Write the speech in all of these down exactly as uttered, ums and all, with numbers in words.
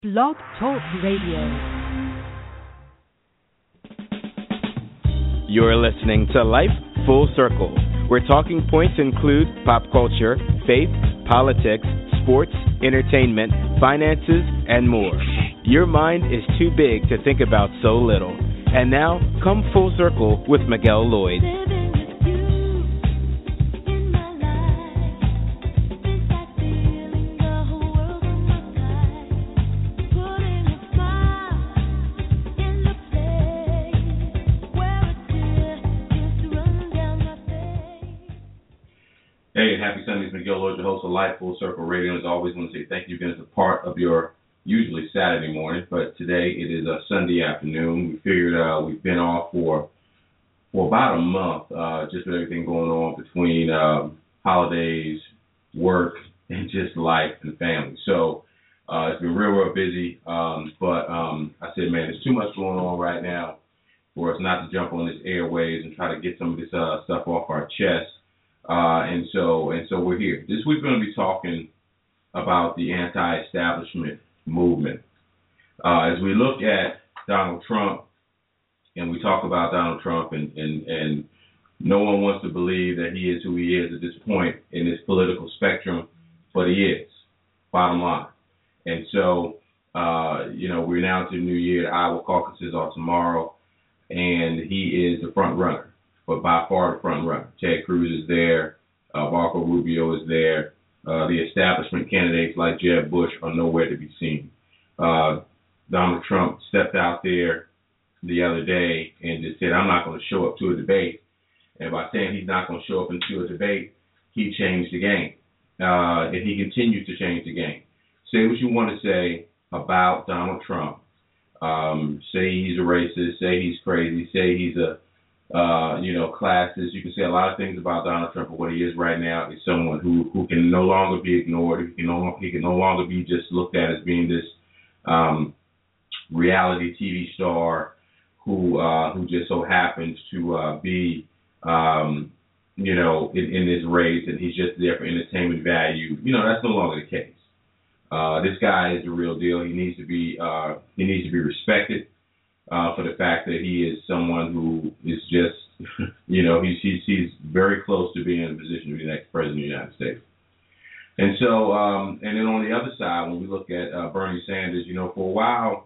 Blog Talk Radio. You're listening to Life Full Circle, where talking points include pop culture, faith, politics, sports, entertainment, finances, and more. Your mind is too big to think about so little. And now, come full circle with Miguel Lloyd. Hey, and happy Sunday. It's Miguel Lloyd, the host of Life Full Circle Radio. As always, I want to say thank you again as a part of your usually Saturday morning, but today it is a Sunday afternoon. We figured uh, we've been off for for about a month, uh, just with everything going on between um, holidays, work, and just life and family. So uh, it's been real, real busy, um, but um, I said, man, there's too much going on right now for us not to jump on this airwaves and try to get some of this uh, stuff off our chest. Uh, and so and so we're here. This week we're going to be talking about the anti-establishment movement. Uh, as we look at Donald Trump and we talk about Donald Trump and, and, and no one wants to believe that he is who he is at this point in this political spectrum, but he is, bottom line. And so, uh, you know, we're now to the new year. The Iowa caucuses are tomorrow, and he is the front runner. But by far the front runner. Ted Cruz is there. Uh, Marco Rubio is there. Uh, the establishment candidates like Jeb Bush are nowhere to be seen. Uh, Donald Trump stepped out there the other day and just said, I'm not going to show up to a debate. And by saying he's not going to show up into a debate, he changed the game. Uh, and he continues to change the game. Say what you want to say about Donald Trump. Um, say he's a racist. Say he's crazy. Say he's a Uh, you know, classes. You can say a lot of things about Donald Trump, but what he is right now is someone who, who can no longer be ignored. He can no, he can no longer be just looked at as being this um, reality T V star who uh, who just so happens to uh, be, um, you know, in, in this race, and he's just there for entertainment value. You know, that's no longer the case. Uh, this guy is the real deal. He needs to be uh, he needs to be respected. Uh, for the fact that he is someone who is just, you know, he's, he's he's very close to being in a position to be the next president of the United States. And so, um, and then on the other side, when we look at uh, Bernie Sanders, you know, for a while,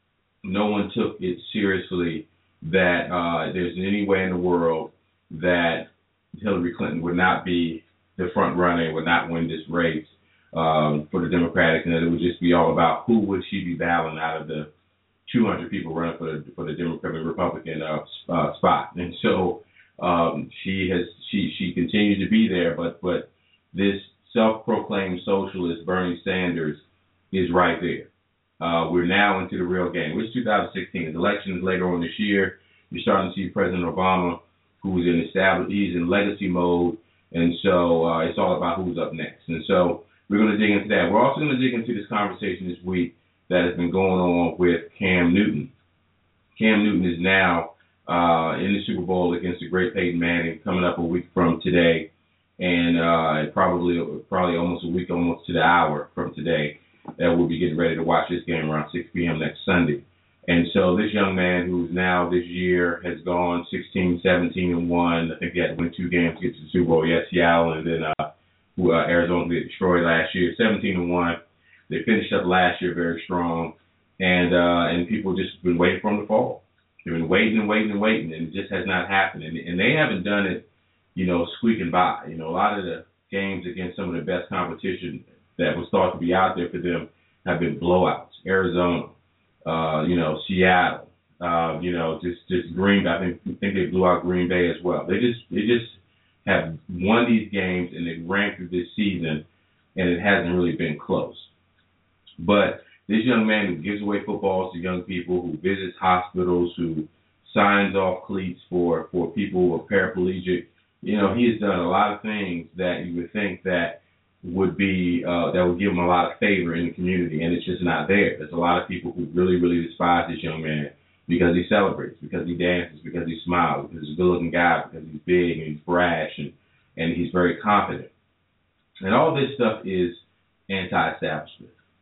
no one took it seriously that uh, there's any way in the world that Hillary Clinton would not be the front runner and would not win this race um, for the Democratic, and that it would just be all about who would she be battling out of the two hundred people running for the for the Democratic Republican uh, uh, spot, and so um, she has she she continues to be there. But but this self-proclaimed socialist Bernie Sanders is right there. Uh, we're now into the real game. It's two thousand sixteen. The election is later on this year. You're starting to see President Obama, who's in established, he's in legacy mode, and so uh, it's all about who's up next. And so we're going to dig into that. We're also going to dig into this conversation this week that has been going on with Cam Newton. Cam Newton is now uh, in the Super Bowl against the great Peyton Manning, coming up a week from today, and uh, probably probably almost a week, almost to the hour from today, that we'll be getting ready to watch this game around six p.m. next Sunday. And so this young man, who's now this year has gone sixteen, seventeen, and one. I think he had to win two games to get to the Super Bowl. Yes, Seattle, and then uh, who, uh, Arizona got destroyed last year, seventeen and one. They finished up last year very strong, and uh, and people just been waiting for them to fall. They've been waiting and waiting and waiting, and it just has not happened. And, and they haven't done it, you know, squeaking by. You know, a lot of the games against some of the best competition that was thought to be out there for them have been blowouts. Arizona, uh, you know, Seattle, uh, you know, just just Green Bay. I think I think they blew out Green Bay as well. They just they just have won these games, and they've ran through this season, and it hasn't really been close. But this young man who gives away footballs to young people, who visits hospitals, who signs off cleats for, for people who are paraplegic, you know, he has done a lot of things that you would think that would be, uh, that would give him a lot of favor in the community, and it's just not there. There's a lot of people who really, really despise this young man because he celebrates, because he dances, because he smiles, because he's a good-looking guy, because he's big and he's brash, and, and he's very confident. And all this stuff is anti-establishment.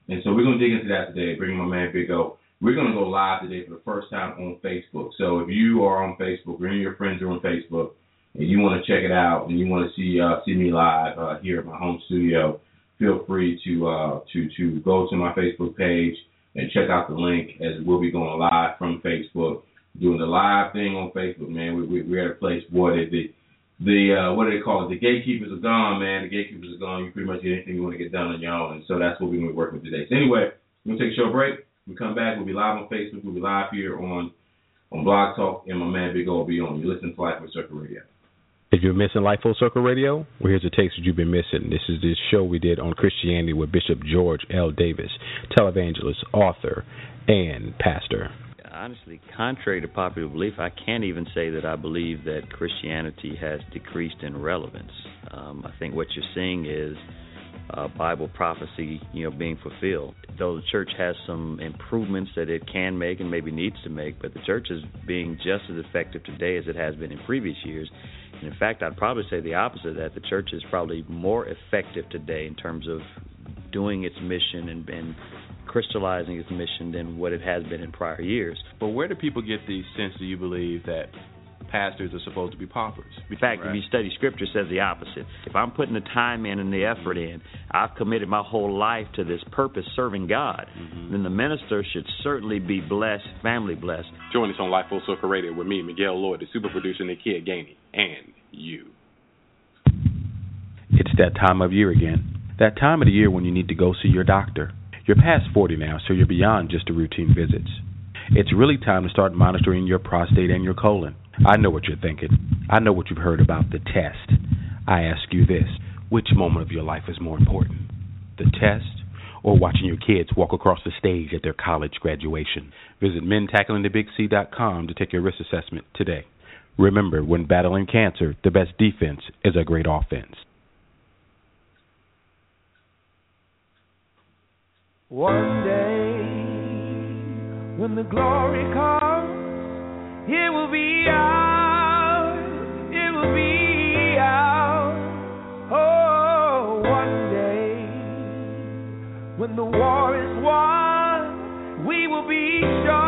And so we're going to dig into that today, bring my man Big O. We're going to go live today for the first time on Facebook. So if you are on Facebook or any of your friends are on Facebook and you want to check it out and you want to see uh, see me live uh, here at my home studio, feel free to uh, to to go to my Facebook page and check out the link, as we'll be going live from Facebook, doing the live thing on Facebook, man. We, we, we're at a place, boy, that the, the uh, what do they call it? The gatekeepers are gone, man. The gatekeepers are gone. You pretty much get anything you want to get done on your own. And so that's what we're going to be working with today. So anyway, we're going to take a short break. When we come back, we'll be live on Facebook. We'll be live here on, on Blog Talk, and my man Big O will be on. You're listening to Life Full Circle Radio. If you're missing Life Full Circle Radio, well, here's the takes that you've been missing. This is this show we did on Christianity with Bishop George L. Davis, televangelist, author, and pastor. Honestly, contrary to popular belief, I can't even say that I believe that Christianity has decreased in relevance. Um, I think what you're seeing is uh, Bible prophecy, you know, being fulfilled. Though the church has some improvements that it can make and maybe needs to make, but the church is being just as effective today as it has been in previous years. And in fact, I'd probably say the opposite, that the church is probably more effective today in terms of doing its mission and, and crystallizing its mission than what it has been in prior years. But where do people get the sense, do you believe, that pastors are supposed to be paupers? In fact, right. If you study Scripture, it says the opposite. If I'm putting the time in and the effort in, I've committed my whole life to this purpose, serving God, mm-hmm. then the minister should certainly be blessed, family blessed. Join us on Life Full Circle Radio with me, Miguel Lloyd, the super producer, Nakia Gainey, and you. It's that time of year again. That time of the year when you need to go see your doctor. You're past forty now, so you're beyond just the routine visits. It's really time to start monitoring your prostate and your colon. I know what you're thinking. I know what you've heard about the test. I ask you this, which moment of your life is more important? The test or watching your kids walk across the stage at their college graduation? Visit men tackling the big c dot com to take your risk assessment today. Remember, when battling cancer, the best defense is a great offense. One day, when the glory comes, it will be ours, it will be ours. Oh, one day, when the war is won, we will be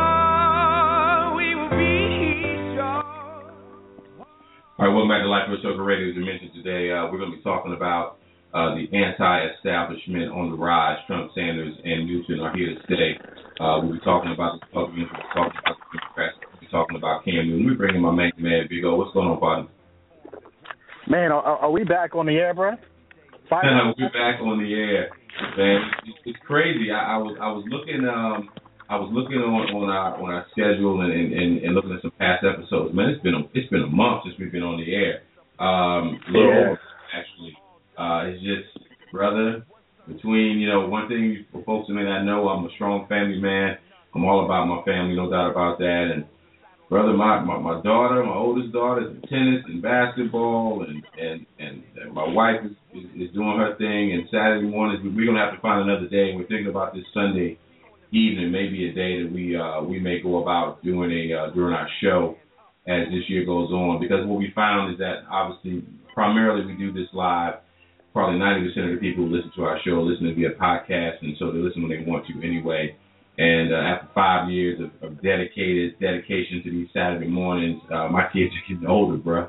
sure, we will be sure. All right, welcome back to Life Full Circle Radio. As we mentioned today, uh, we're going to be talking about Uh, the anti-establishment on the rise. Trump, Sanders, and Newsom are here to stay. Uh, we'll be talking about the Republicans, we'll be talking about the Democrats, we'll be talking about Cam Newton. We're bringing my man, man, Big O. What's going on, partner? Man, are, are we back on the air, bro? We're back on the air, man. It's, it's crazy. I, I was I was looking um I was looking on, on our on our schedule and, and, and looking at some past episodes. Man, it's been a, it's been a month since we've been on the air. Um, a little yeah. over, actually. Uh, it's just, brother, between, you know, one thing for folks who may not know, I'm a strong family man. I'm all about my family, no doubt about that. And, brother, my, my, my daughter, my oldest daughter is in tennis and basketball, and, and, and, and my wife is, is, is doing her thing. And Saturday mornings, we're going to have to find another day. And we're thinking about this Sunday evening, maybe a day that we uh, we may go about doing a uh, during our show as this year goes on. Because what we found is that, obviously, primarily we do this live. Probably ninety percent of the people who listen to our show listen to via podcast, and so they listen when they want to anyway. And uh, after five years of, of dedicated dedication to these Saturday mornings, uh, my kids are getting older, bro.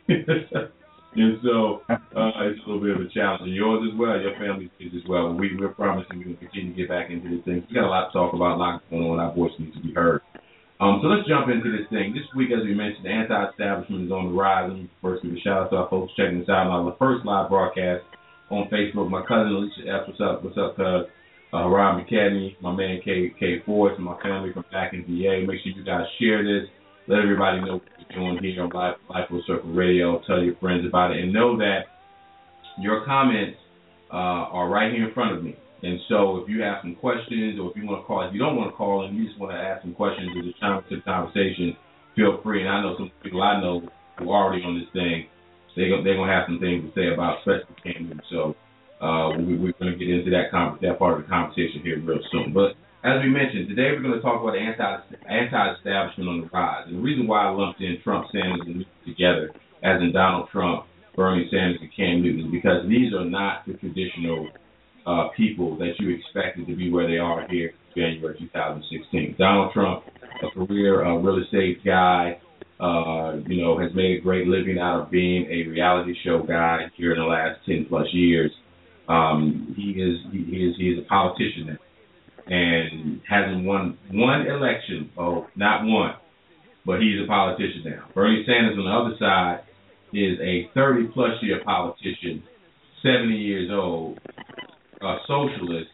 And so uh, it's a little bit of a challenge. And yours as well, your family's kids as well. We, we're promising we're going to continue to get back into this thing. We got a lot to talk about, a lot going on. Our voice needs to be heard. Um, so let's jump into this thing. This week, as we mentioned, the anti-establishment is on the rise. Let me first give a shout-out to our folks checking this out on the first live broadcast on Facebook. My cousin Alicia F. What's up? What's up, cuz? Uh, Ryan McKinney, my man K. K. Ford, and my family from back in V A. Make sure you guys share this. Let everybody know what we're doing here on Life, Life Full Circle Radio. Tell your friends about it. And know that your comments uh, are right here in front of me. And so if you have some questions, or if you want to call, if you don't want to call and you just want to ask some questions or just chime into the conversation, feel free. And I know some people I know who are already on this thing, they're going to have some things to say about especially Cam Newton. So uh, we, we're going to get into that com- that part of the conversation here real soon. But as we mentioned, today we're going to talk about the anti, anti-establishment on the rise. And the reason why I lumped in Trump, Sanders, and Newton together, as in Donald Trump, Bernie Sanders, and Cam Newton, is because these are not the traditional uh, people that you expected to be where they are here in January two thousand sixteen. Donald Trump, a career uh, real estate guy, uh, you know, has made a great living out of being a reality show guy here in the last ten plus years. Um, he is he is he is a politician now, and hasn't won one election. Oh, not one, but he's a politician now. Bernie Sanders on the other side is a thirty plus year politician, seventy years old, a socialist,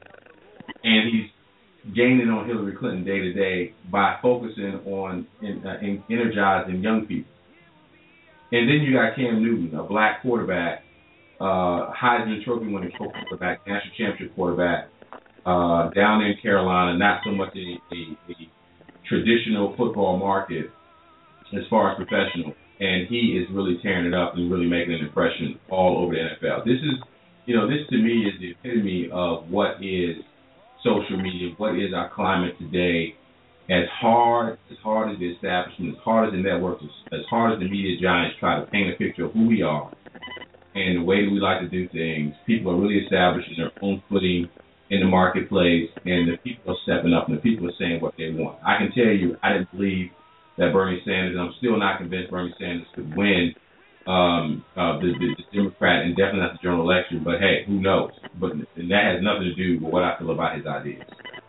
and he's gaining on Hillary Clinton day to day by focusing on in, uh, in energizing young people. And then you got Cam Newton, a black quarterback, uh, Heisman Trophy winning quarterback, national championship quarterback, uh, down in Carolina, not so much a, a, a traditional football market as far as professional. And he is really tearing it up and really making an impression all over the N F L. This is, you know, this to me is the epitome of what is social media, what is our climate today. As hard, as hard as the establishment, as hard as the networks, as hard as the media giants try to paint a picture of who we are and the way that we like to do things, people are really establishing their own footing in the marketplace, and the people are stepping up, and the people are saying what they want. I can tell you, I didn't believe that Bernie Sanders, and I'm still not convinced Bernie Sanders could win um, uh, the, the, the Democrat and definitely not the general election, but hey, who knows? But and that has nothing to do with what I feel about his ideas.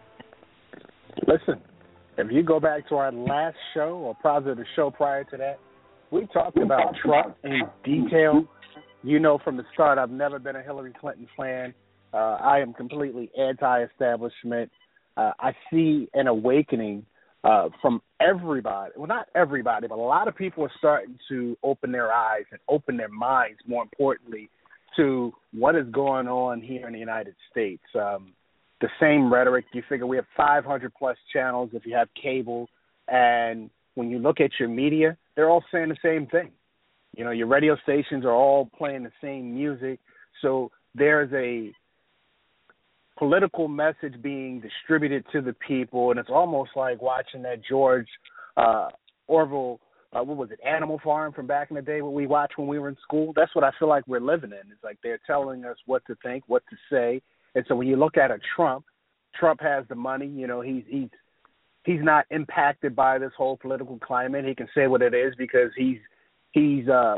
Listen, if you go back to our last show, or probably the show prior to that, we talked about Trump in detail. You know from the start, I've never been a Hillary Clinton fan. Uh, I am completely anti-establishment. Uh, I see an awakening uh, from everybody. Well, not everybody, but a lot of people are starting to open their eyes and open their minds, more importantly, to what is going on here in the United States. Um, the same rhetoric. You figure we have five hundred plus channels if you have cable, and when you look at your media, they're all saying the same thing. You know, your radio stations are all playing the same music. So there's a political message being distributed to the people, and it's almost like watching that George uh, Orwell, uh, what was it, Animal Farm from back in the day, what we watched when we were in school. That's what I feel like we're living in. It's like they're telling us what to think, what to say. And so when you look at a Trump, Trump has the money. You know, he's he's he's not impacted by this whole political climate. He can say what it is because he's he's uh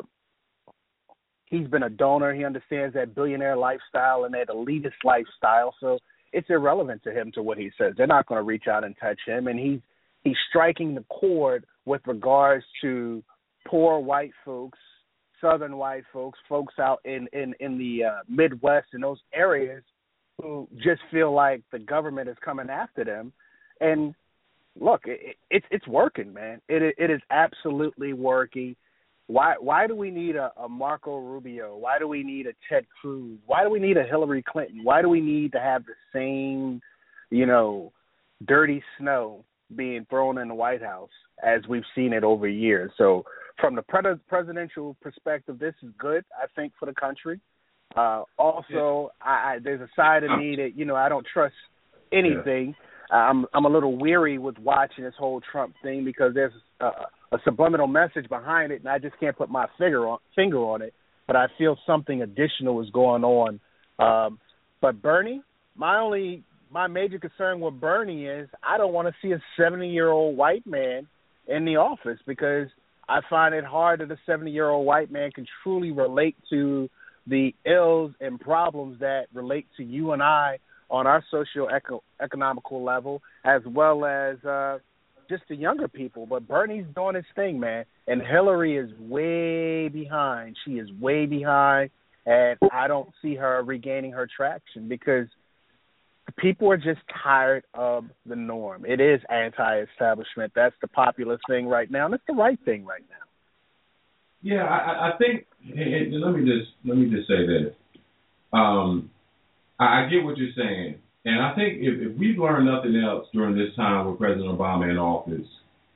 he's been a donor. He understands that billionaire lifestyle and that elitist lifestyle. So it's irrelevant to him to what he says. They're not going to reach out and touch him. And he's he's striking the chord with regards to poor white folks, southern white folks, folks out in in in the uh, Midwest and those areas who just feel like the government is coming after them. And look, it, it's it's working, man. It it is absolutely working. Why why do we need a, a Marco Rubio? Why do we need a Ted Cruz? Why do we need a Hillary Clinton? Why do we need to have the same, you know, dirty snow being thrown in the White House as we've seen it over years? So from the pre- presidential perspective, this is good, I think, for the country. Uh, also, I, I, there's a side of me that, you know, I don't trust anything. Yeah. I'm I'm a little weary with watching this whole Trump thing because there's a, a subliminal message behind it, and I just can't put my finger on finger on it. But I feel something additional is going on. Um, but Bernie, my only my major concern with Bernie is I don't want to see a seventy-year-old white man in the office because I find it hard that a seventy-year-old white man can truly relate to the ills and problems that relate to you and I on our socio-economical level, as well as uh, just the younger people. But Bernie's doing his thing, man, and Hillary is way behind. She is way behind, and I don't see her regaining her traction because people are just tired of the norm. It is anti-establishment. That's the popular thing right now, and it's the right thing right now. Yeah, I, I think. And let me just let me just say this. Um, I, I get what you're saying, and I think if, if we've learned nothing else during this time with President Obama in office,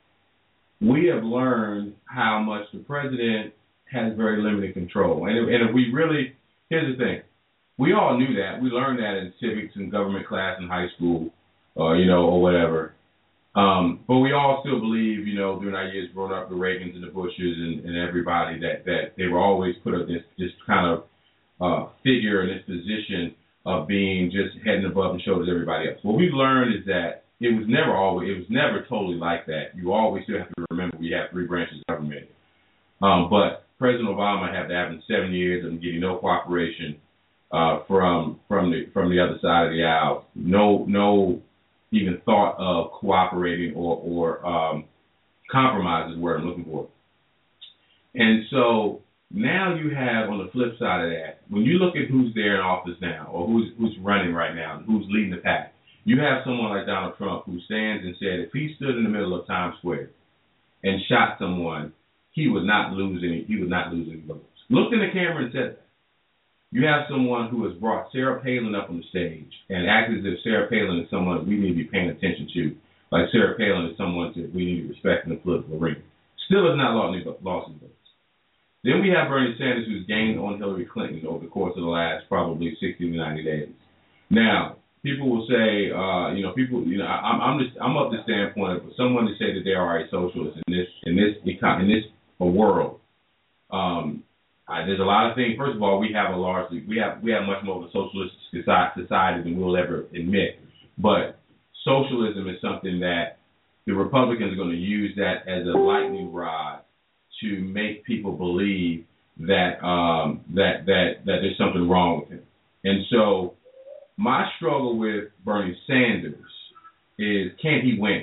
we have learned how much the president has very limited control. And if, and if we really, here's the thing, we all knew that. We learned that in civics and government class in high school, or you know, or whatever. Um, but we all still believe, you know, during our years growing up, the Reagans and the Bushes and, and everybody, that, that they were always put up this, this kind of uh, figure in this position of being just heading above and shoulders everybody else. What we've learned is that it was never always, it was never totally like that. You always still have to remember we have three branches of government. Um, but President Obama, after having seven years of getting no cooperation uh, from from the from the other side of the aisle, no no even thought of cooperating or or um, compromise is where I'm looking for. And so now you have on the flip side of that, when you look at who's there in office now, or who's who's running right now, who's leading the pack, you have someone like Donald Trump who stands and said if he stood in the middle of Times Square and shot someone, he would not lose any. He would not lose any votes. Looked in the camera and said that. You have someone who has brought Sarah Palin up on the stage and acted as if Sarah Palin is someone we need to be paying attention to, like Sarah Palin is someone that we need to respect in the political arena. Still has not lost any votes. Then we have Bernie Sanders, who's gained on Hillary Clinton over the course of the last probably sixty to ninety days. Now, people will say, uh, you know, people, you know, I, I'm just, I'm of the standpoint of someone to say that they are a socialist in this, in this, in this world. Um, I, there's a lot of things. First of all, we have a largely, we have, we have much more of a socialist society than we'll ever admit. But socialism is something that the Republicans are going to use that as a lightning rod to make people believe that um, that that that there's something wrong with him. And so my struggle with Bernie Sanders is, can he win?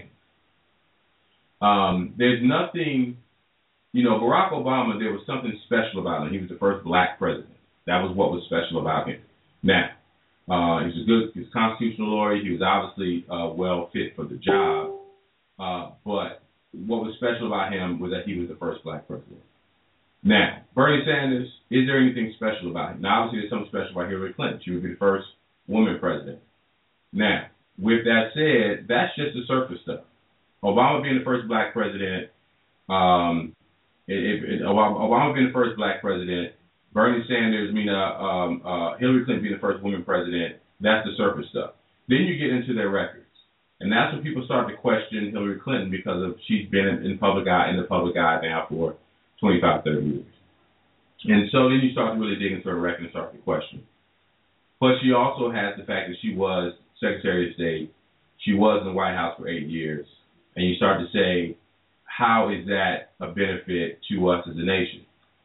Um, there's nothing, you know, Barack Obama, there was something special about him. He was the first black president. That was what was special about him. Now, uh, he was a good, he was a constitutional lawyer. He was obviously uh, well fit for the job. Uh, but what was special about him was that he was the first black president. Now, Bernie Sanders, is there anything special about him? Now, obviously, there's something special about Hillary Clinton. She would be the first woman president. Now, with that said, that's just the surface stuff. Obama being the first black president, um, if, if, Obama, Obama being the first black president, Bernie Sanders, I mean, uh, um, uh, Hillary Clinton being the first woman president, that's the surface stuff. Then you get into their records. And that's when people start to question Hillary Clinton because of she's been in, in public eye in the public eye now for twenty-five, thirty years. And so then you start to really dig into her record and start to question. But she also has the fact that she was Secretary of State. She was in the White House for eight years. And you start to say, how is that a benefit to us as a nation?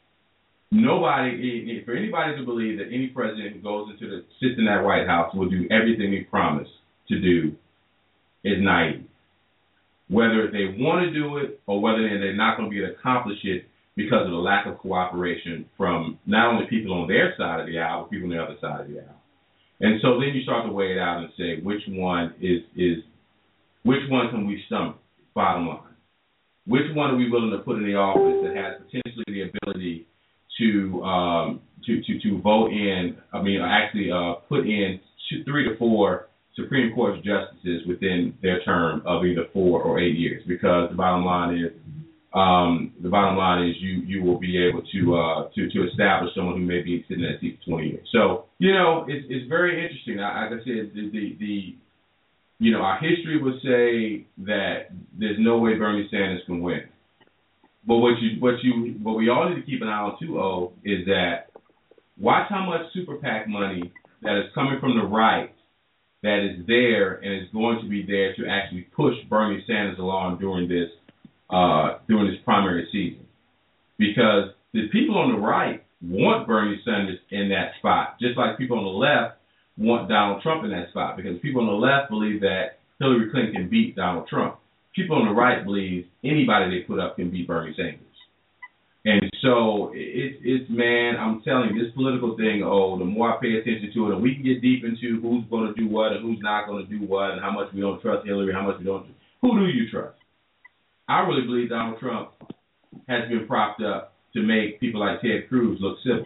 Nobody, for anybody to believe that any president who goes into the sits in that White House will do everything he promised to do is naive. Whether they want to do it or whether they're not going to be able to accomplish it because of the lack of cooperation from not only people on their side of the aisle, but people on the other side of the aisle. And so then you start to weigh it out and say which one is is which one can we stomach, bottom line. Which one are we willing to put in the office that has potentially the ability to um, to, to to vote in, I mean, actually uh, put in two, three to four Supreme Court justices within their term of either four or eight years, because the bottom line is, um, the bottom line is you, you will be able to uh, to to establish someone who may be sitting in that seat for twenty years. So you know it's it's very interesting. Like I said, the, the the you know our history would say that there's no way Bernie Sanders can win. But what you what you what we all need to keep an eye on too, O, is that watch how much super PAC money that is coming from the right that is there and is going to be there to actually push Bernie Sanders along during this uh, during this primary season. Because the people on the right want Bernie Sanders in that spot, just like people on the left want Donald Trump in that spot, because people on the left believe that Hillary Clinton can beat Donald Trump. People on the right believe anybody they put up can beat Bernie Sanders. And so it's, it's man, I'm telling you, this political thing, oh, the more I pay attention to it, and we can get deep into who's going to do what and who's not going to do what and how much we don't trust Hillary, how much we don't. Who do you trust? I really believe Donald Trump has been propped up to make people like Ted Cruz look civil.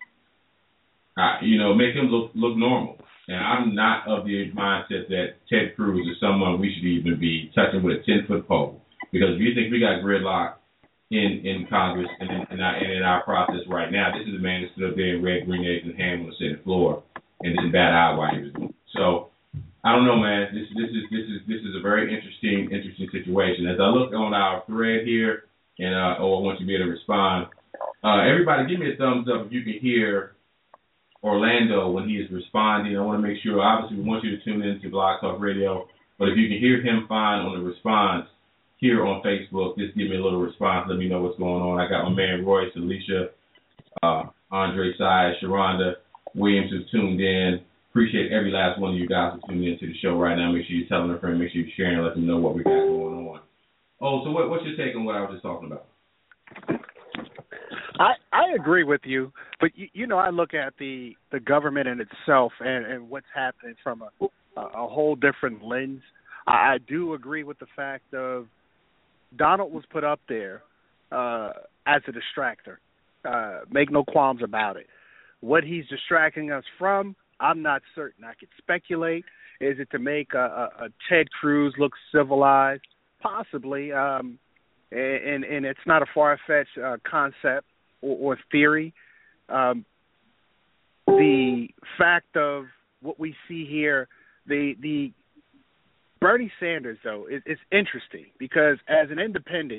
Uh, you know, make him look look normal. And I'm not of the mindset that Ted Cruz is someone we should even be touching with a ten-foot pole. Because if you think we got gridlock in, in Congress and in, and, our, and in our process right now, this is a man that stood up there and read green eggs and ham on the Senate floor and didn't bat eye while he was doing it. So I don't know, man. This this is this is this is a very interesting interesting situation. As I look on our thread here, and uh, oh, I want you to be able to respond. Uh, everybody, give me a thumbs up if you can hear Orlando when he is responding. I want to make sure, obviously, we want you to tune in to Blog Talk Radio, but if you can hear him fine on the response here on Facebook, just give me a little response. Let me know what's going on. I got my man Royce, Alicia, uh, Andre Sai, Sharonda Williams who's tuned in. Appreciate every last one of you guys who tuned in to the show right now. Make sure you're telling a friend. Make sure you're sharing. Let them know what we got going on. Oh, so what, what's your take on what I was just talking about? I, I agree with you, but you, you know I look at the, the government in itself and, and what's happening from a, a whole different lens. I, I do agree with the fact of Donald was put up there uh, as a distractor. Uh, make no qualms about it. What he's distracting us from, I'm not certain. I could speculate. Is it to make a, a, a Ted Cruz look civilized? Possibly. Um, and, and it's not a far-fetched uh, concept or, or theory. Um, the fact of what we see here, the the Bernie Sanders, though, is, is interesting because as an independent,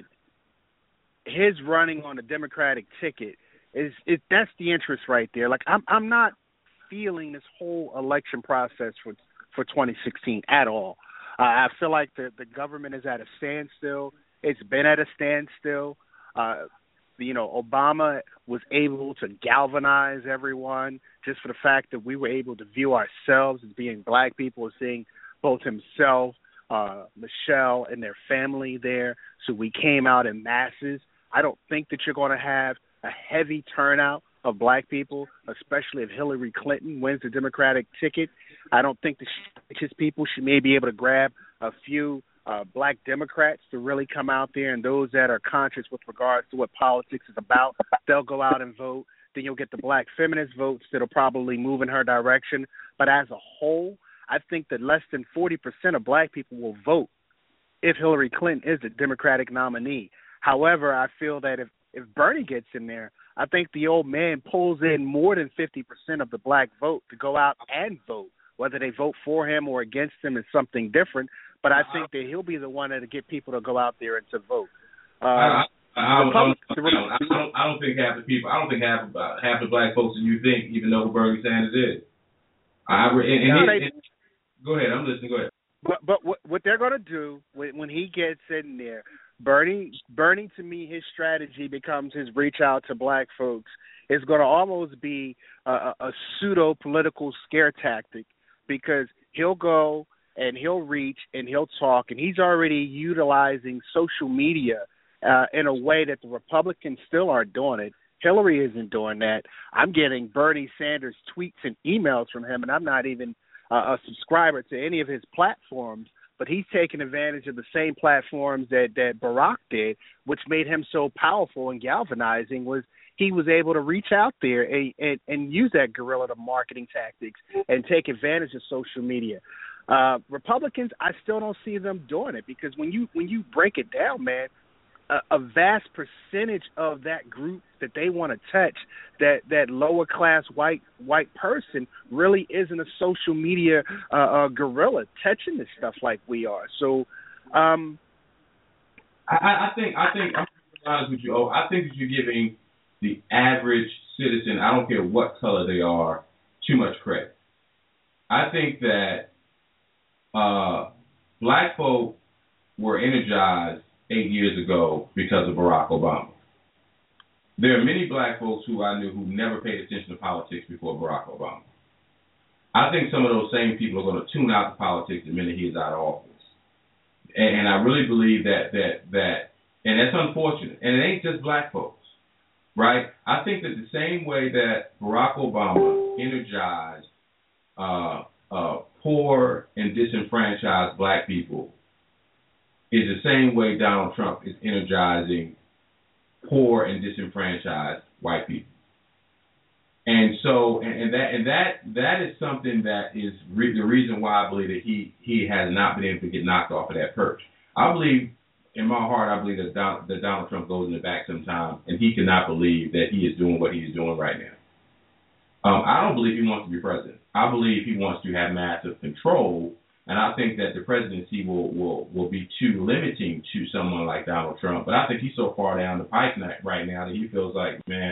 his running on a Democratic ticket is it that's the interest right there. Like I'm I'm not feeling this whole election process for for twenty sixteen at all. Uh, I feel like the the government is at a standstill. It's been at a standstill. Uh, you know, Obama was able to galvanize everyone just for the fact that we were able to view ourselves as being black people, as seeing both himself, uh, Michelle, and their family there. So we came out in masses. I don't think that you're going to have a heavy turnout of black people, especially if Hillary Clinton wins the Democratic ticket. I don't think the his people should maybe be able to grab a few uh, black Democrats to really come out there, and those that are conscious with regards to what politics is about, they'll go out and vote. Then you'll get the black feminist votes that'll probably move in her direction. But as a whole, I think that less than forty percent of black people will vote if Hillary Clinton is the Democratic nominee. However, I feel that if, if Bernie gets in there, I think the old man pulls in more than fifty percent of the black vote to go out and vote. Whether they vote for him or against him is something different, but I think that he'll be the one to get people to go out there and to vote. Uh, I, I, I, Republic, I, don't, I, don't, I, don't, I don't think half the people, I don't think half about half the black folks that you think even know who Bernie Sanders is. I, and, and no, he, they, and, go ahead, I'm listening. Go ahead. But but what, what they're going to do when, when he gets in there, Bernie, Bernie, to me, his strategy becomes his reach out to black folks. It's going to almost be a, a pseudo political scare tactic because he'll go and he'll reach and he'll talk, and he's already utilizing social media uh, in a way that the Republicans still aren't doing it. Hillary isn't doing that. I'm getting Bernie Sanders tweets and emails from him, and I'm not even uh, a subscriber to any of his platforms, but he's taking advantage of the same platforms that, that Barack did, which made him so powerful and galvanizing was he was able to reach out there and, and, and use that guerrilla marketing tactics and take advantage of social media. Uh, Republicans, I still don't see them doing it because when you when you break it down, man, a, a vast percentage of that group that they want to touch, that, that lower class white white person, really isn't a social media uh, uh, guerrilla touching this stuff like we are. So, um, I, I think I think I'm gonna be honest with you. Oh, I think that you're giving the average citizen, I don't care what color they are, too much credit. I think that uh, black folk were energized eight years ago because of Barack Obama. There are many black folks who I knew who never paid attention to politics before Barack Obama. I think some of those same people are going to tune out the politics the minute he is out of office. And, and I really believe that, that, that, and that's unfortunate. And it ain't just black folks. Right? I think that the same way that Barack Obama energized uh, uh, poor and disenfranchised black people is the same way Donald Trump is energizing poor and disenfranchised white people. And so, and, and that and that that is something that is re- the reason why I believe that he he has not been able to get knocked off of that perch. I believe. In my heart, I believe that, Don, that Donald Trump goes in the back sometime, and he cannot believe that he is doing what he is doing right now. Um, I don't believe he wants to be president. I believe he wants to have massive control, and I think that the presidency will, will, will be too limiting to someone like Donald Trump. But I think he's so far down the pipe right now that he feels like, man,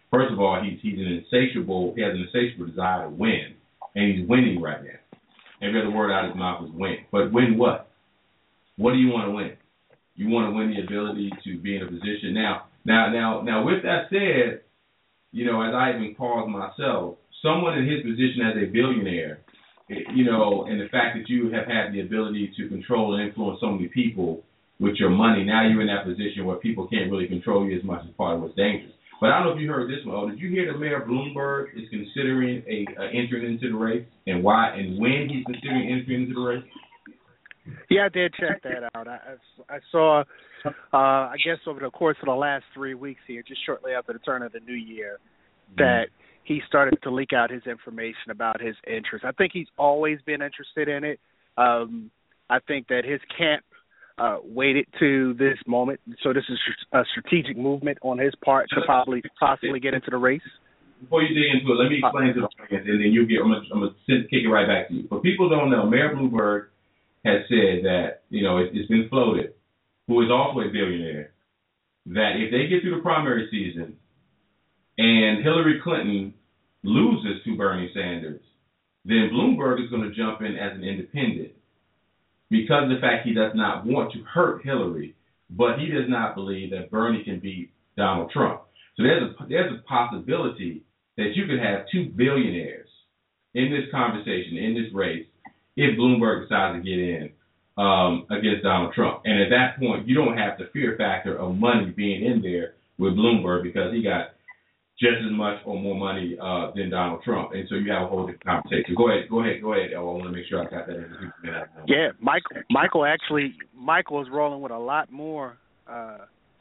First of all, he's he's an insatiable. He has an insatiable desire to win, and he's winning right now. Every other word out of his mouth is win. But win what? What do you want to win? You want to win the ability to be in a position now. Now, now, now. With that said, you know, as I even pause myself, someone in his position as a billionaire, you know, and the fact that you have had the ability to control and influence so many people with your money, now you're in that position where people can't really control you as much as part of what's dangerous. But I don't know if you heard this one. Oh, did you hear that Mayor Bloomberg is considering a, a entering into the race, and why and when he's considering entering into the race? Yeah, I did check that out. I, I saw, uh, I guess, over the course of the last three weeks here, just shortly after the turn of the new year, that he started to leak out his information about his interest. I think he's always been interested in it. Um, I think that his camp uh, waited to this moment, so this is a strategic movement on his part to probably possibly get into the race. Before you dig into it, let me explain to the audience, and then you get. I'm gonna, I'm gonna kick it right back to you. But people don't know, Mayor Bloomberg has said that, you know, it, it's been floated, who is also a billionaire, that if they get through the primary season and Hillary Clinton loses to Bernie Sanders, then Bloomberg is going to jump in as an independent because of the fact he does not want to hurt Hillary, but he does not believe that Bernie can beat Donald Trump. So there's a, there's a possibility that you could have two billionaires in this conversation, in this race, if Bloomberg decides to get in um, against Donald Trump. And at that point, you don't have the fear factor of money being in there with Bloomberg because he got just as much or more money uh, than Donald Trump. And so you have a whole different conversation. Go ahead, go ahead, go ahead. Oh, I want to make sure I got that in. Yeah, Michael, Michael actually, Michael is rolling with a lot more uh,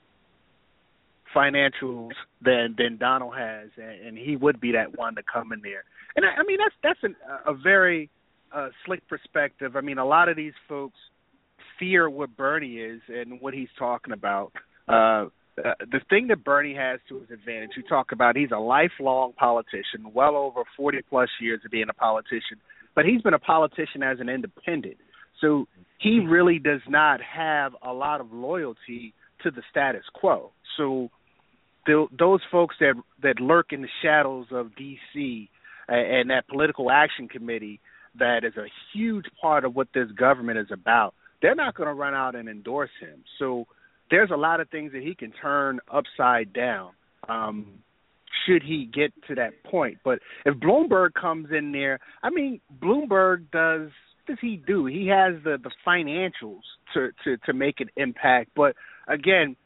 financials than than Donald has, and, and he would be that one to come in there. And I, I mean, that's that's an, a very uh, slick perspective. I mean, a lot of these folks fear what Bernie is and what he's talking about. Uh, Uh, the thing that Bernie has to his advantage, you talk about he's a lifelong politician, well over forty plus years of being a politician, but he's been a politician as an independent. So he really does not have a lot of loyalty to the status quo. So the, those folks that that lurk in the shadows of D C and, and that political action committee that is a huge part of what this government is about, they're not going to run out and endorse him. So there's a lot of things that he can turn upside down um, should he get to that point. But if Bloomberg comes in there, I mean, Bloomberg does, what does he do? He has the, the financials to, to, to make an impact. But, again,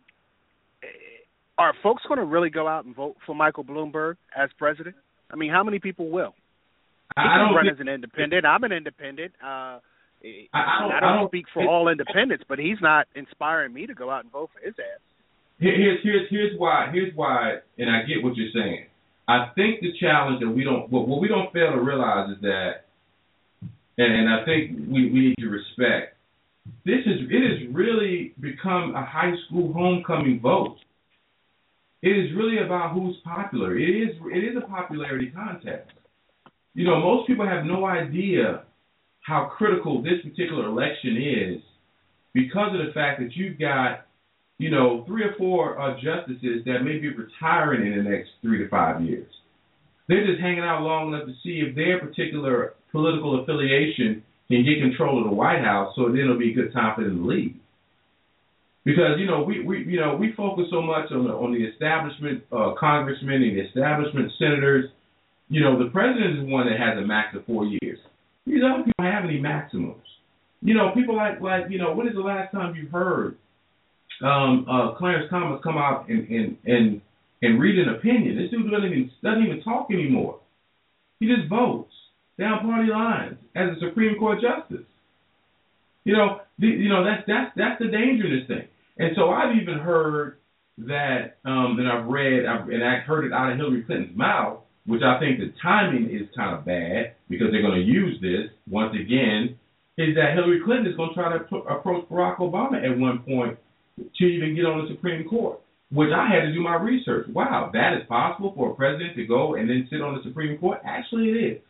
are folks going to really go out and vote for Michael Bloomberg as president? I mean, how many people will? He I can don't run think, as an independent. I'm an independent. Uh I, I don't, I don't I don't speak for all independents, but he's not inspiring me to go out and vote for his ass. Here's here's here's why here's why, and I get what you're saying. I think the challenge that we don't what, what we don't fail to realize is that, and, and I think we, we need to respect. This is it has really become a high school homecoming vote. It is really about who's popular. It is it is a popularity contest. You know, most people have no idea how critical this particular election is because of the fact that you've got, you know, three or four uh, justices that may be retiring in the next three to five years. They're just hanging out long enough to see if their particular political affiliation can get control of the White House, so then it'll be a good time for them to leave. Because, you know, we, we you know, we focus so much on the, on the establishment uh, congressmen and the establishment senators. You know, the president is one that has a max of four years. These other people don't have any maximums. You know, people like, like you know, when is the last time you heard um, uh, Clarence Thomas come out and, and, and, and read an opinion? This dude doesn't even, doesn't even talk anymore. He just votes down party lines as a Supreme Court justice. You know, the, you know that's that's that's the danger in this thing. And so I've even heard that, um, that I've read, I've, and I heard it out of Hillary Clinton's mouth, which I think the timing is kind of bad because they're going to use this once again, is that Hillary Clinton is going to try to p- approach Barack Obama at one point to even get on the Supreme Court, which I had to do my research. Wow, that is possible for a president to go and then sit on the Supreme Court? Actually, it is.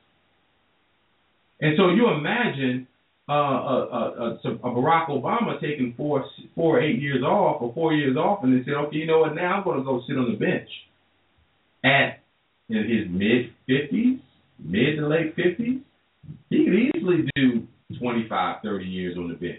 And so you imagine uh, a, a, a, a Barack Obama taking four, four, eight years off or four years off and then said, okay, you know what, now I'm going to go sit on the bench. at in his mid fifties, mid to late fifties, he could easily do twenty-five, thirty years on the bench.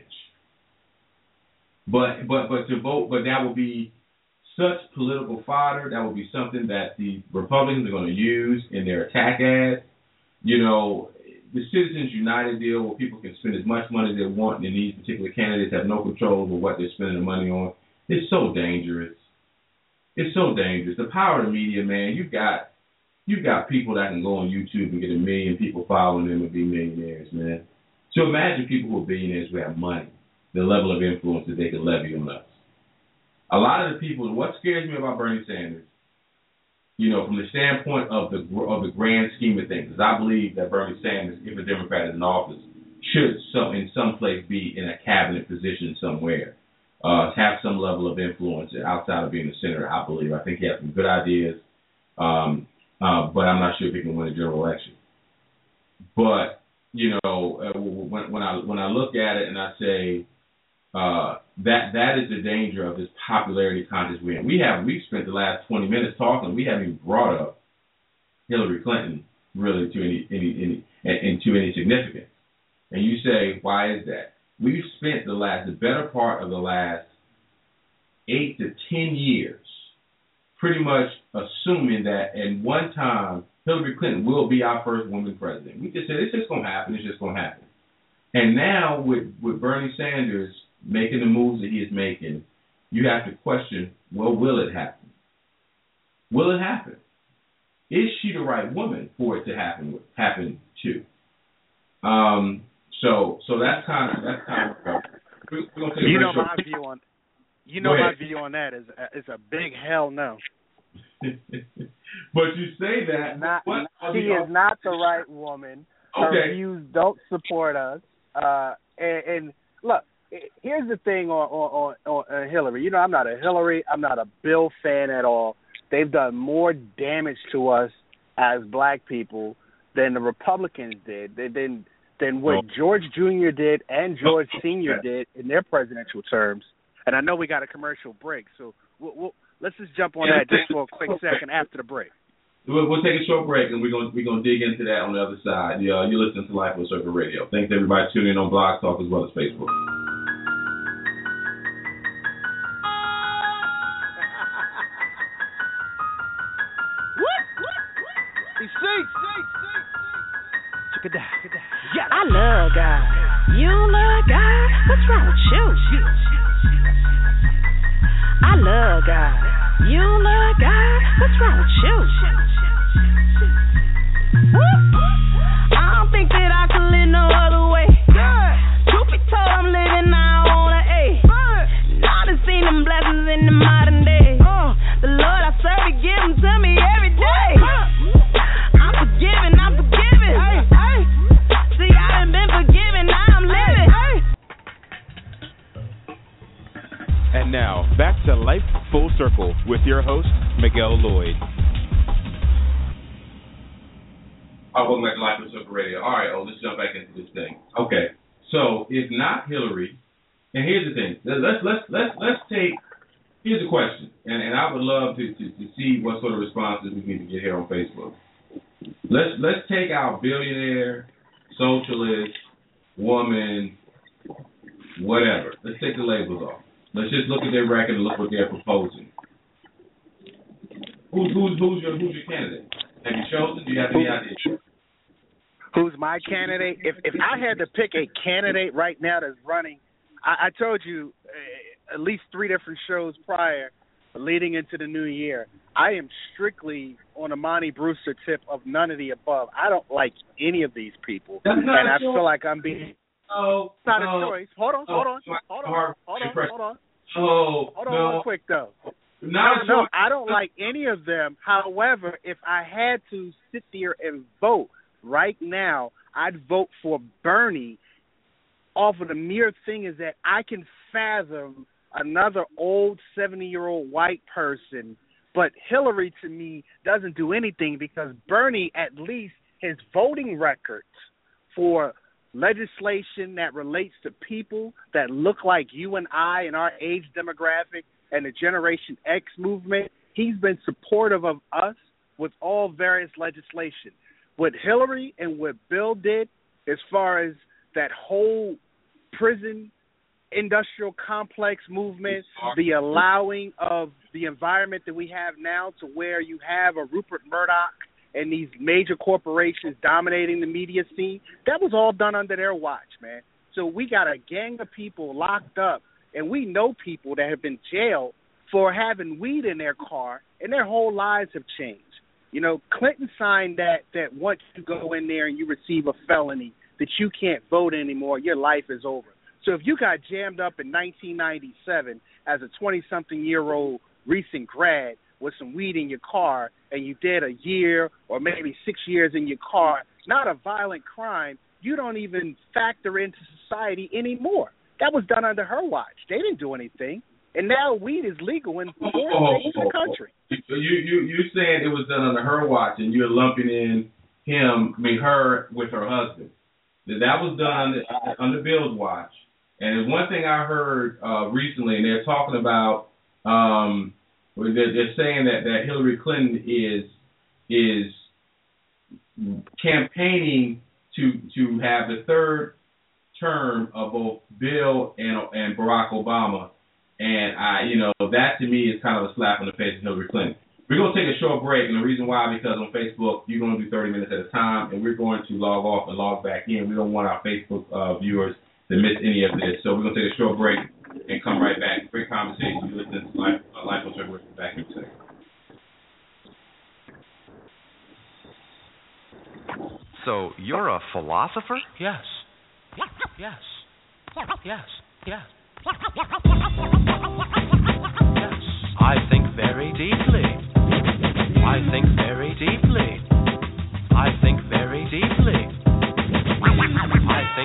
But but but to vote, but that would be such political fodder. That would be something that the Republicans are going to use in their attack ads. You know, the Citizens United deal where people can spend as much money as they want, and these particular candidates have no control over what they're spending the money on. It's so dangerous. It's so dangerous. The power of the media, man. You've got you've got people that can go on YouTube and get a million people following them and be millionaires, man. So imagine people who are billionaires who have money, the level of influence that they can levy on us. A lot of the people, what scares me about Bernie Sanders, you know, from the standpoint of the of the grand scheme of things, because I believe that Bernie Sanders, if a Democrat is in office, should some in some place be in a cabinet position somewhere, uh, have some level of influence outside of being a senator. I believe. I think he has some good ideas, um, uh, but I'm not sure if he can win a general election. But you know, uh, when, when I when I look at it and I say uh, that that is the danger of this popularity contest we're in. We have we've spent the last twenty minutes talking. We haven't even brought up Hillary Clinton really to any any any into any significance. And you say, why is that? We've spent the last the better part of the last eight to ten years pretty much assuming that at one time Hillary Clinton will be our first woman president. We just said it's just going to happen. It's just going to happen. And now with, with Bernie Sanders making the moves that he is making, you have to question, well, will it happen? Will it happen? Is she the right woman for it to happen happen to? Um, so so that's kind of that's kind of we're, we're gonna take you a know short my view on you know my view on that is is a big hell no. But you say that not, what, she is not the right woman. Her okay. views don't support us. Uh, and, and look, here's the thing on, on, on, on Hillary. You know, I'm not a Hillary. I'm not a Bill fan at all. They've done more damage to us as black people than the Republicans did. They than than what George Junior did and George Senior did in their presidential terms. And I know we got a commercial break, so we'll, we'll, let's just jump on that just for a quick second after the break. We'll, we'll take a short break, and we're going we're gonna dig into that on the other side. Uh, you're listening to Life on Circle Radio. Thanks, everybody, tuning in on Blog Talk as well as Facebook. I love God. You love God? What's wrong with you? I love God. You love God? What's wrong with you? I don't think that I could live no other way. Truth be told, I'm living now on an A. Now to see them blessings in the modern day. The Lord I serve, He give them to me every day. I'm forgiven, I'm forgiven. See, I done been forgiven, now I'm living. And now, back to Life Full Circle with your host, Miguel Lloyd. All right, welcome back to Life Full Circle Radio. All right, oh, let's jump back into this thing. Okay, so if not Hillary, and here's the thing. Let's let's let's let's take. Here's the question, and, and I would love to, to, to see what sort of responses we need to get here on Facebook. Let's let's take our billionaire, socialist, woman, whatever. Let's take the labels off. Let's just look at their record and look what they're proposing. Who's who's who's your who's your candidate? Have you chosen? Do you have any idea? Who's my candidate? If if I had to pick a candidate right now that's running, I, I told you uh, at least three different shows prior, leading into the new year. I am strictly on a Monty Brewster tip of none of the above. I don't like any of these people, That's and not I a feel like I'm being. Oh, it's not no. a choice. Hold on, hold on, Oh, hold on, hard, hold on, hold on. Oh, Hold on, no. real quick though. Not no, no, I don't like any of them. However, if I had to sit there and vote right now, I'd vote for Bernie off of the mere thing is that I can fathom another old seventy-year-old white person, but Hillary to me doesn't do anything because Bernie, at least his voting records for legislation that relates to people that look like you and I and our age demographic and the Generation X movement, he's been supportive of us with all various legislation. What Hillary and what Bill did as far as that whole prison industrial complex movement, the allowing of the environment that we have now to where you have a Rupert Murdoch and these major corporations dominating the media scene, that was all done under their watch, man. So we got a gang of people locked up, and we know people that have been jailed for having weed in their car, and their whole lives have changed. You know, Clinton signed that, that once you go in there and you receive a felony, that you can't vote anymore, your life is over. So if you got jammed up in nineteen ninety-seven as a twenty-something-year-old recent grad with some weed in your car and you did a year or maybe six years in your car, not a violent crime, you don't even factor into society anymore. That was done under her watch. They didn't do anything. And now weed is legal in four oh, states in the country. You, you, you're saying it was done under her watch, and you're lumping in him, I mean her, with her husband. That was done under, under Bill's watch. And there's one thing I heard uh, recently, and they're talking about, um, they're, they're saying that, that Hillary Clinton is is campaigning to to have the third term of both Bill and and Barack Obama. And I, you know, that to me is kind of a slap in the face of Hillary Clinton. We're going to take a short break, and the reason why, because on Facebook, you're going to do thirty minutes at a time, and we're going to log off and log back in. We don't want our Facebook uh, viewers to miss any of this. So we're going to take a short break and come right back. Great conversation. You listen to Life, uh, Life on Circle. Back in a second. So you're a philosopher? Yes. Yes. Yes. Yes. Yes. I think very deeply. I think very deeply. I think very deeply. I think,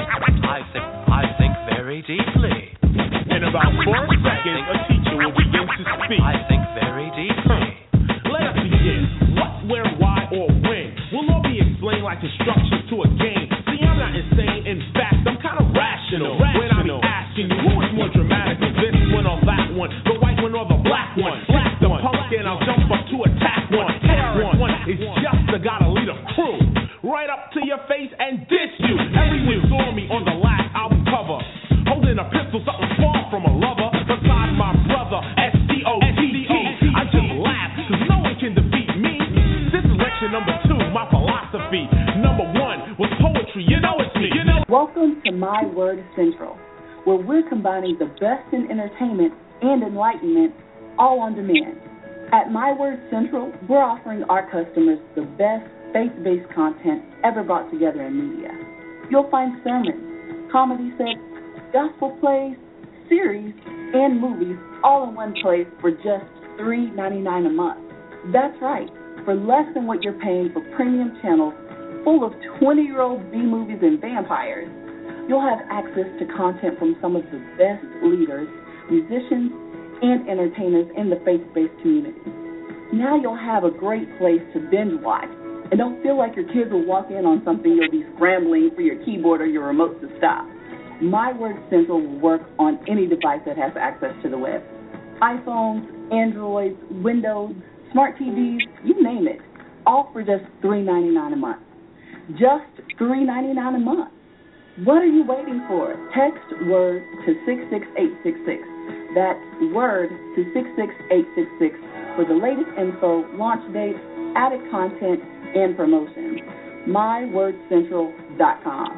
I think, I think very deeply. In about four seconds, a teacher will begin to speak. I think very deeply. Let us begin. What, where, why, or when will all be explained like instructions to a game. See, I'm not insane. In fact, I'm kind of rational. rational. When I'm asking you, who is more dramatic, this one or that one, the white one or the black one? Black the pumpkin, I'll jump up to attack one. Terrorist one is just the gotta lead a crew. Right up to your face and diss you. Everyone saw me on the last album cover, holding a pistol, something far from a lover. Beside my brother, S D O T T. I just laugh, cause no one can defeat me. This is lecture number two, my philosophy. Number one was poetry, you know it's me. You know. Welcome to My Word Central, where we're combining the best in entertainment and enlightenment all on demand. At My Word Central, we're offering our customers the best faith-based content ever brought together in media. You'll find sermons, comedy sets, gospel plays, series, and movies all in one place for just three dollars and ninety-nine cents a month. That's right, for less than what you're paying for premium channels full of twenty-year-old B-movies and vampires. You'll have access to content from some of the best leaders, musicians, and entertainers in the faith-based community. Now you'll have a great place to binge watch, and don't feel like your kids will walk in on something you'll be scrambling for your keyboard or your remote to stop. My Word Central will work on any device that has access to the web. iPhones, Androids, Windows, smart T Vs, you name it, all for just three dollars and ninety-nine cents a month. Just three dollars and ninety-nine cents a month. What are you waiting for? Text WORD to six six eight six six. That's WORD to six six eight six six for the latest info, launch dates, added content, and promotions. my word central dot com.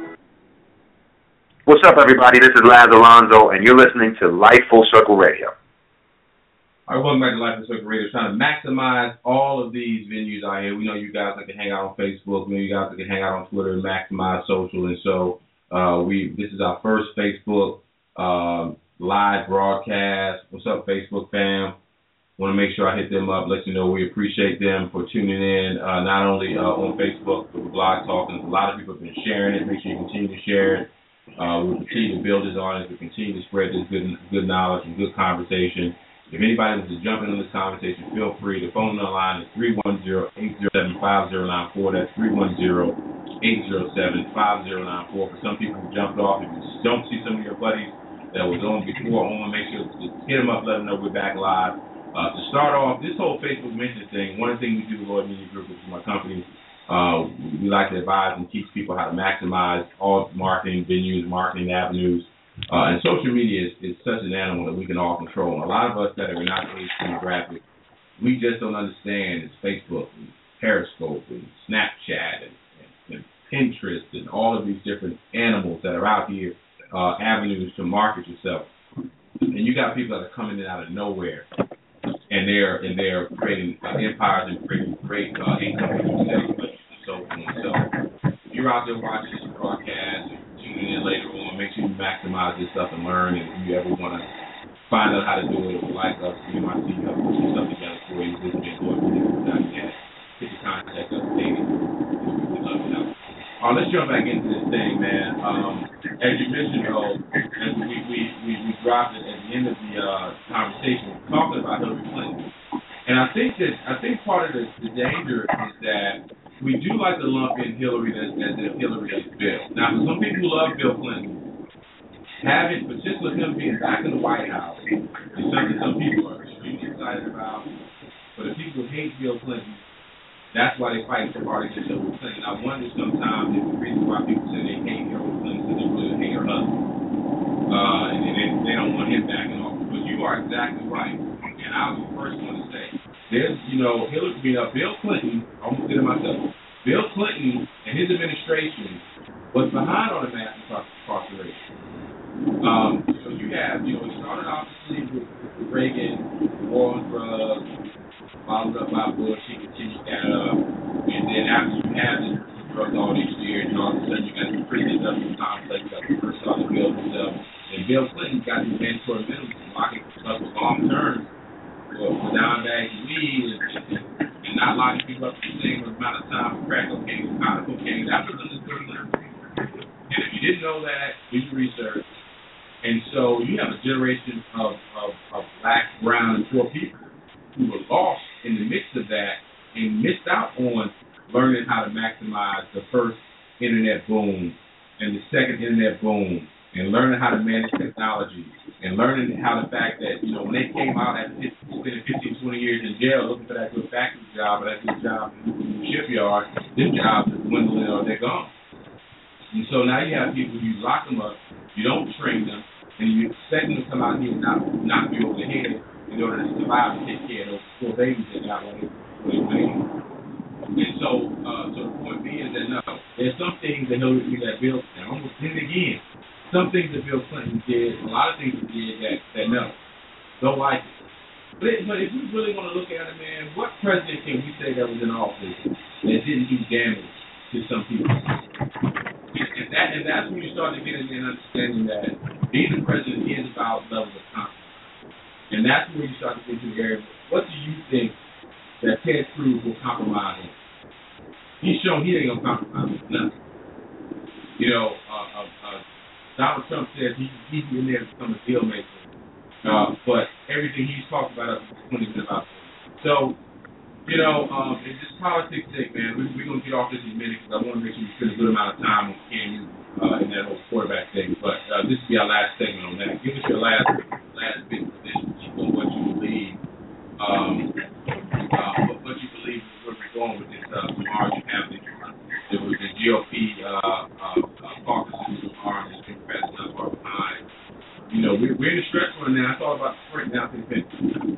What's up, everybody? This is Laz Alonso, and you're listening to Life Full Circle Radio. All right, welcome back to Life Full Circle Radio. Trying to maximize all of these venues out here. We know you guys like to hang out on Facebook. We know you guys like to hang out on Twitter and maximize social. And so uh, we this is our first Facebook um, live broadcast. What's up, Facebook fam? Want to make sure I hit them up, let you know we appreciate them for tuning in, uh, not only uh, on Facebook, but with Blog Talk. And a lot of people have been sharing it. Make sure you continue to share it. Uh, we'll continue to build this on it. We'll continue to spread this good good knowledge and good conversation. If anybody wants to jump in on this conversation, feel free. The phone line is three one zero, eight zero seven, five zero nine four. That's three one zero, eight zero seven, five zero nine four. For some people who jumped off, if you don't see some of your buddies that was on before, I want to make sure to hit them up, let them know we're back live. Uh, to start off, this whole Facebook mention thing, one of the things we do with Lloyd Media Group, which is my company, uh, we like to advise and teach people how to maximize all marketing venues, marketing avenues. Uh, and social media is, is such an animal that we can all control. And a lot of us that are not age demographic, we just don't understand it's Facebook and Periscope and Snapchat and, and, and Pinterest and all of these different animals that are out here, uh, avenues to market yourself. And you got people that are coming in out of nowhere, and they're and they're creating uh, empires and creating great uh, income for themselves and so on. So if you're out there watching this broadcast and tuning in later on, make sure you maximize this stuff and learn. And if you ever want to find out how to do it, or like us, you might see uh, put some stuff together for you. Visit me at lloyd media dot net. Get your contact updated. We'd love to know. Uh, let's jump back into this thing, man. Um, as you mentioned, though, as we, we, we, we dropped it at the end of the uh, conversation, talking about Hillary Clinton. And I think that I think part of the, the danger is that we do like to lump in Hillary as, as if Hillary is Bill. Now, for some people who love Bill Clinton, having, particularly him being back in the White House, is something some people are extremely excited about. But the people who hate Bill Clinton, that's why they fight so hard against Hillary Clinton. I wonder sometimes if the reason why people say they hate Hillary Clinton is because they really hate her husband. Uh, and they, they don't want him back in office. But you are exactly right. And I was the first one to say, there's, you know, Hillary, you know, Bill Clinton, I almost did it myself, Bill Clinton and his administration was behind on the mass incarceration. Um, so you have, you know, it started obviously with, with Reagan, war on drugs, followed up by Bush, he continued that up. And then after you have this drugs all these years, and all of a sudden you got the prison industrial complex that we first saw the bill himself. And Bill Clinton got these mandatory minimums, locking up for long term for, for down bags of weed and, and, and not locking people up for the same amount of time for crack cocaine and powder cocaine. That was under Bill Clinton. And if you didn't know that, do your research. And so you have a generation of, of, of black, brown, and poor people who were lost in the midst of that and missed out on learning how to maximize the first internet boom and the second internet boom and learning how to manage technology and learning how the fact that, you know, when they came out after spending fifteen, twenty years in jail looking for that good factory job or that good job in the shipyard, their jobs are dwindling or they're gone. And so now you have people, you lock them up, you don't train them, and you expect them to come out here and not knock you over the head in order to survive and take care of those poor babies that got when they when they went. And so, uh, so the point being is that no, there's some things that Hillary that Bill, and I almost did it again. Some things that Bill Clinton did, a lot of things he did that that no, don't like it. But, it, but if we really want to look at it, man, what president can we say that was in office that didn't do damage to some people? And that and that's when you start to get into an understanding that being a president is about levels of confidence. And that's where you start to get to the area. What do you think that Ted Cruz will compromise on? He's shown he ain't gonna compromise on nothing. You know, uh, uh, uh, Donald Trump says he he's in there to become a deal maker, uh, but everything he's talked about up to this point has been about. So, you know, um, it's just politics sake, man. We, we're gonna get off this in a minute because I want to make sure we spend a good amount of time on Cam Newton uh, in that whole quarterback thing. But uh, this will be our last segment on that. Give us your last last bit of position on what you believe, um, uh, what, what you believe where we're going with this. Uh, tomorrow you have the, the, the G O P uh, uh, uh, caucuses tomorrow, and the Democrats not far behind. You know, we're, we're in a stretch run now. It's all about sprint now to the finish.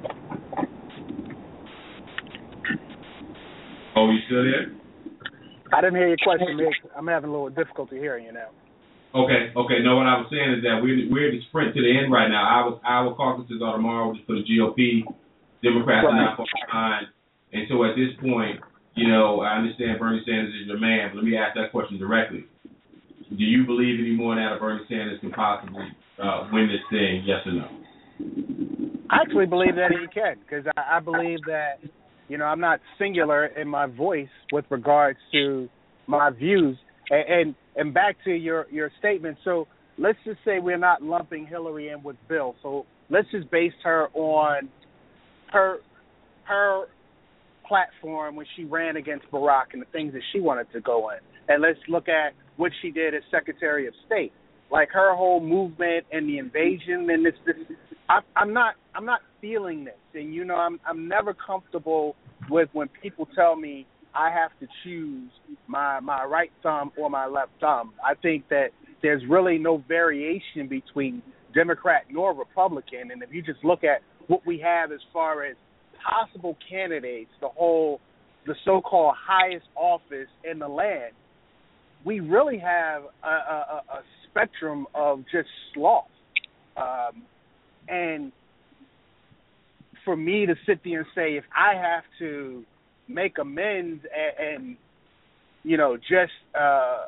Oh, you still there? I didn't hear your question, Nick. I'm having a little difficulty hearing you now. Okay, okay. No, what I was saying is that we're we're the sprint to the end right now. Our our caucuses are tomorrow, just for the G O P. Democrats right. are not far behind, and so at this point, you know, I understand Bernie Sanders is your man. But let me ask that question directly: do you believe any more now that Bernie Sanders can possibly uh, win this thing? Yes or no? I actually believe that he can, because I, I believe that, you know, I'm not singular in my voice with regards to my views. And, and and back to your, your statement, so let's just say we're not lumping Hillary in with Bill. So let's just base her on her her platform when she ran against Barack and the things that she wanted to go in. And let's look at what she did as Secretary of State. Like her whole movement and the invasion and this, this I, I'm not I'm not feeling this, and you know I'm I'm never comfortable with when people tell me I have to choose my my right thumb or my left thumb. I think that there's really no variation between Democrat nor Republican, and if you just look at what we have as far as possible candidates, the whole the so-called highest office in the land, we really have a, a, a spectrum of just sloth. Um, and for me to sit there and say, if I have to make amends and, and you know, just uh,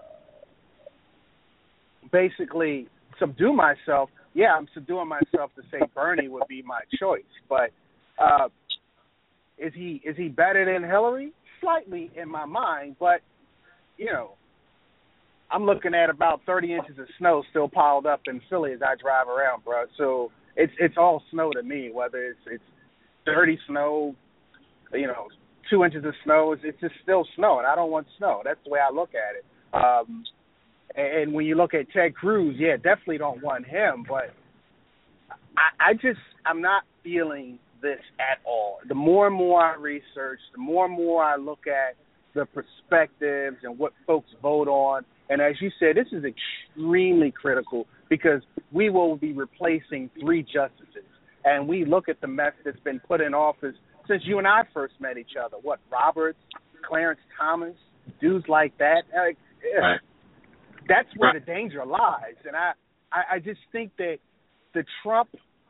basically subdue myself, yeah, I'm subduing myself to say Bernie would be my choice. But uh, is he is he better than Hillary? Slightly in my mind, but, you know, I'm looking at about thirty inches of snow still piled up in Philly as I drive around, bro. So it's it's all snow to me, whether it's it's dirty snow, you know, two inches of snow, it's, it's just still snow, and I don't want snow. That's the way I look at it. Um, and, and when you look at Ted Cruz, yeah, definitely don't want him, but I, I just, I'm not feeling this at all. The more and more I research, the more and more I look at the perspectives and what folks vote on, and as you said, this is extremely critical because we will be replacing three justices. And we look at the mess that's been put in office since you and I first met each other. What, Roberts, Clarence Thomas, dudes like that. Like, right. That's where right. the danger lies. And I, I, I just think that the Trump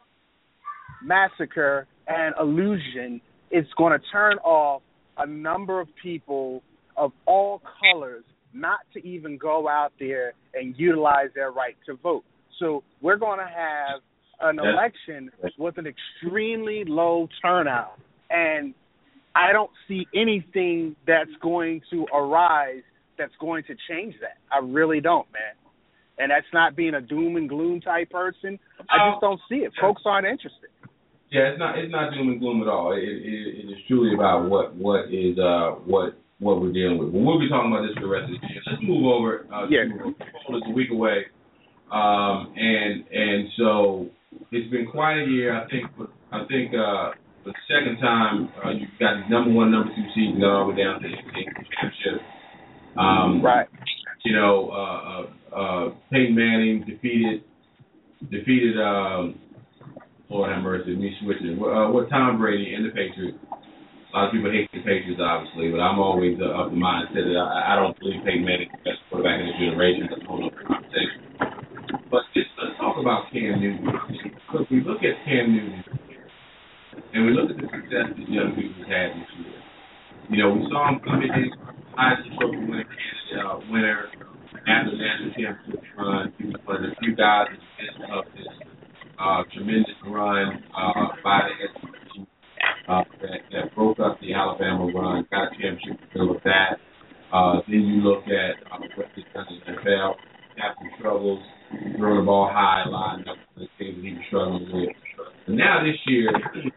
massacre and illusion is going to turn off a number of people of all colors not to even go out there and utilize their right to vote. So we're going to have an election with an extremely low turnout, and I don't see anything that's going to arise that's going to change that. I really don't, man. And that's not being a doom and gloom type person. I just don't see it. Folks aren't interested. Yeah, it's not. It's not doom and gloom at all. It, it, it is truly about what what is uh what what we're dealing with. But we'll be talking about this for the rest of the year. Let's move over. Uh, yeah. It's a week away, um, and and so it's been quite a year. I think. I think uh, the second time uh, you've got number one, number two seeds and all the way down to the championship. Um, right. You know, uh, uh, uh, Peyton Manning defeated defeated. Um, Lord have mercy, me switching. Uh, what Tom Brady and the Patriots. A lot of people hate the Patriots, obviously, but I'm always uh, of the mindset that I, I don't believe Peyton Manning is the best quarterback in this generation. That's a whole other conversation. But just, let's talk about Cam Newton. Because we look at Cam Newton and we look at the success that young people have had this year. You know, we saw him come in his Heisman Trophy winner, uh, winner after the national championship run. He was one of the few guys in the midst of this Uh, tremendous run uh, by the S E C uh, that, that broke up the Alabama run, got a championship because of that. Uh, then you look at uh, what he's done in the N F L, had some troubles, throwing the ball high, line up the things that he was struggling with. But now this year,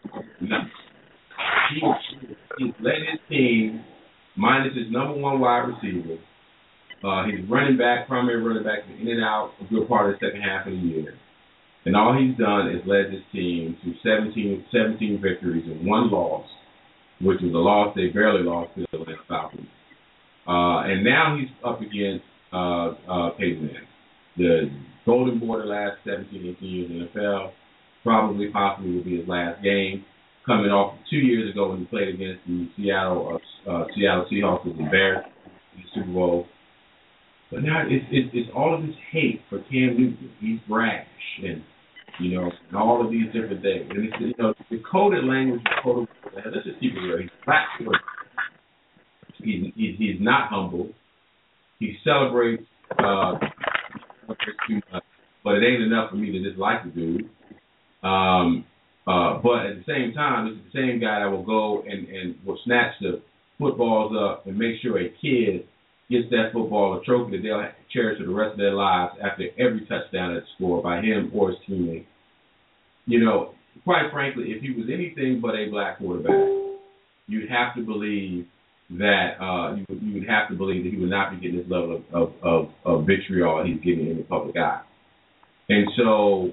he, he's led his team, minus his number one wide receiver. Uh, his running back, primary running back, is in and out a good part of the second half of the year. And all he's done is led his team to seventeen, seventeen victories and one loss, which was a loss they barely lost to the Atlanta Falcons. Uh, and now he's up against uh, uh, Peyton Manning, the golden boy the last seventeen, eighteen years in the N F L. Probably, possibly will be his last game. Coming off two years ago when he played against the Seattle uh, uh, Seattle Seahawks with the Bears in the Super Bowl. But now it's, it's, it's all of this hate for Cam Newton. He's brash and you know, and all of these different things. And it's, you know, the coded language, the coded, let's just keep it real. He's black. He's, he's, he's not humble. He celebrates uh, too much, but it ain't enough for me to dislike the dude. Um, uh, but at the same time, it's the same guy that will go and, and will snatch the footballs up and make sure a kid gets that football, a trophy that they'll cherish for the rest of their lives after every touchdown that's scored by him or his teammate. You know, quite frankly, if he was anything but a black quarterback, you'd have to believe that uh, you, would, you would have to believe that he would not be getting this level of, of, of, of vitriol he's getting in the public eye. And so,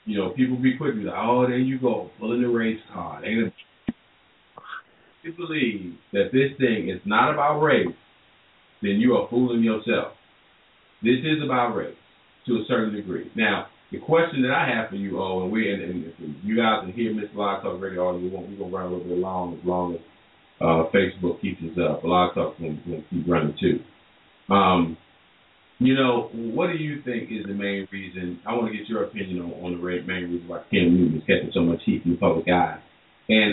you know, people be quick to be like, oh, there you go, pulling the race card. And if you believe that this thing is not about race, then you are fooling yourself. This is about race to a certain degree. Now, the question that I have for you, oh, and we and, and you guys can hear Mister Blog Talk Radio all you want. We're gonna run a little bit long as long as uh, Facebook keeps us up. Blog Talk's gonna, gonna keep running too. Um, you know, what do you think is the main reason? I want to get your opinion on, on the main reason why Cam Newton is catching so much heat from the public eye. And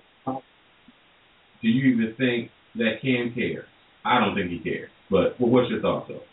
do you even think that Cam cares? I don't think he cares. But well, what's your thoughts, though?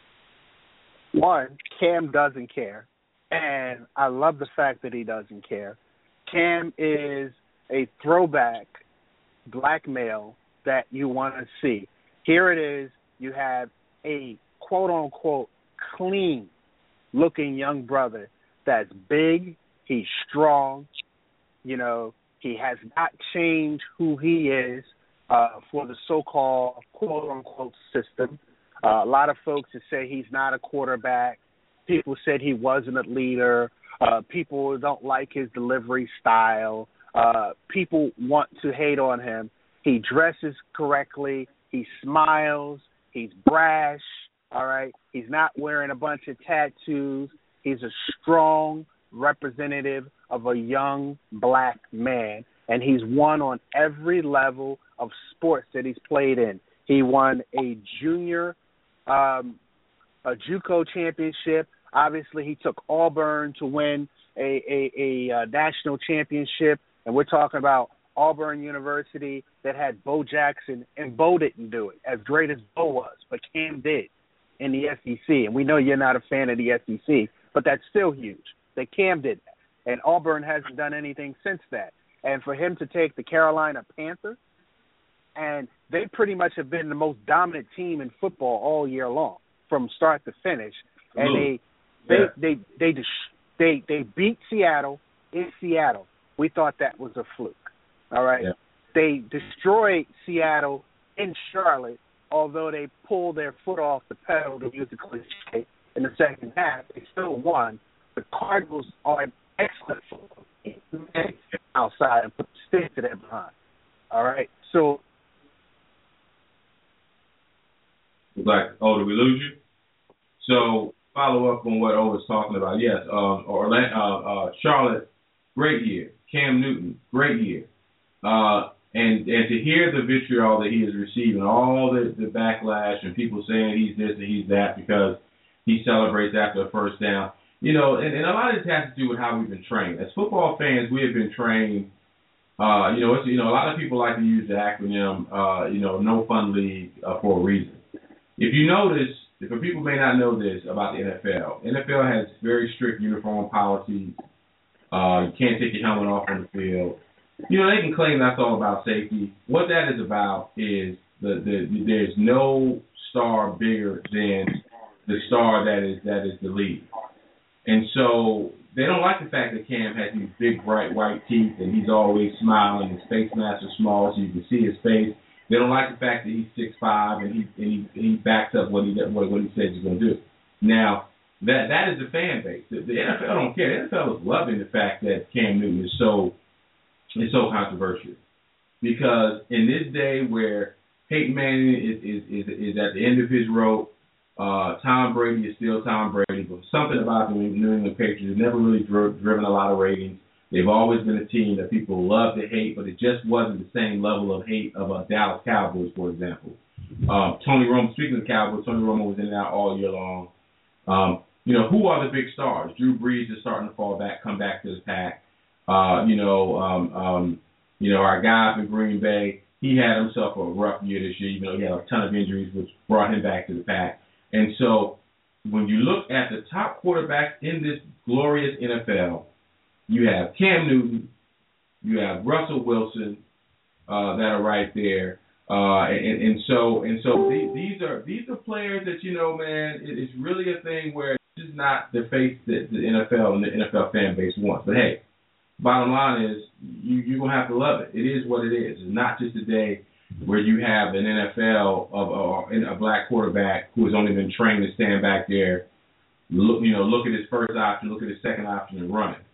One, Cam doesn't care. And I love the fact that he doesn't care. Cam is a throwback black male that you want to see. Here it is. You have a quote-unquote clean-looking young brother that's big. He's strong. You know, he has not changed who he is uh, for the so-called quote-unquote system. Uh, a lot of folks that say he's not a quarterback. People said he wasn't a leader. Uh, people don't like his delivery style. Uh, people want to hate on him. He dresses correctly. He smiles. He's brash. All right. He's not wearing a bunch of tattoos. He's a strong representative of a young black man, and he's won on every level of sports that he's played in. He won a junior um, a JUCO championship. Obviously, he took Auburn to win a, a, a, a national championship, and we're talking about Auburn University that had Bo Jackson, and Bo didn't do it as great as Bo was, but Cam did in the S E C. And we know you're not a fan of the S E C, but that's still huge that Cam did that. And Auburn hasn't done anything since that. And for him to take the Carolina Panthers, and they pretty much have been the most dominant team in football all year long, from start to finish. And they they yeah. they they they, they they beat Seattle in Seattle. We thought that was a fluke. All right. Yeah. They destroyed Seattle in Charlotte, although they pulled their foot off the pedal, to use the cliche, in the second half. They still won. The Cardinals are an excellent football team outside and put the stick to them behind. All right. So. Like, oh, did we lose you? So follow up on what O was talking about. Yes, um, Orlando, uh, uh, Charlotte, great year. Cam Newton, great year. Uh, and and to hear the vitriol that he is receiving, all the, the backlash and people saying he's this and he's that because he celebrates after a first down. You know, and, and a lot of this has to do with how we've been trained. As football fans, we have been trained. Uh, you know, it's, you know, a lot of people like to use the acronym, uh, you know, No Fun League uh, for a reason. If you notice, if people may not know this about the N F L, N F L has very strict uniform policies. Uh, you can't take your helmet off on the field. You know, they can claim that's all about safety. What that is about is the, the, the there's no star bigger than the star that is that is the lead. And so they don't like the fact that Cam has these big, bright white teeth and he's always smiling. His face masks are small so you can see his face. They don't like the fact that he's six five and he and he, and he backs up what he what, what he says he's going to do. Now, that that is the fan base. The, the N F L don't care. The N F L is loving the fact that Cam Newton is so is so controversial, because in this day where Peyton Manning is is, is, is at the end of his rope, uh, Tom Brady is still Tom Brady, but something about the New England Patriots has never really dri- driven a lot of ratings. They've always been a team that people love to hate, but it just wasn't the same level of hate of a Dallas Cowboys, for example. Um, Tony Romo, speaking of Cowboys, Tony Romo was in and out all year long. Um, you know, who are the big stars? Drew Brees is starting to fall back, come back to the pack. Uh, you know, um, um, you know, our guy from Green Bay, he had himself a rough year this year, even though he had a ton of injuries, which brought him back to the pack. And so when you look at the top quarterbacks in this glorious N F L, you have Cam Newton, you have Russell Wilson uh, that are right there, uh, and, and so and so these, these are these are players that, you know, man, it, it's really a thing where this is not the face that the N F L and the N F L fan base wants. But hey, bottom line is you you're gonna have to love it. It is what it is. It's not just a day where you have an N F L of uh, a black quarterback who has only been trained to stand back there, look you know look at his first option, look at his second option, and run it.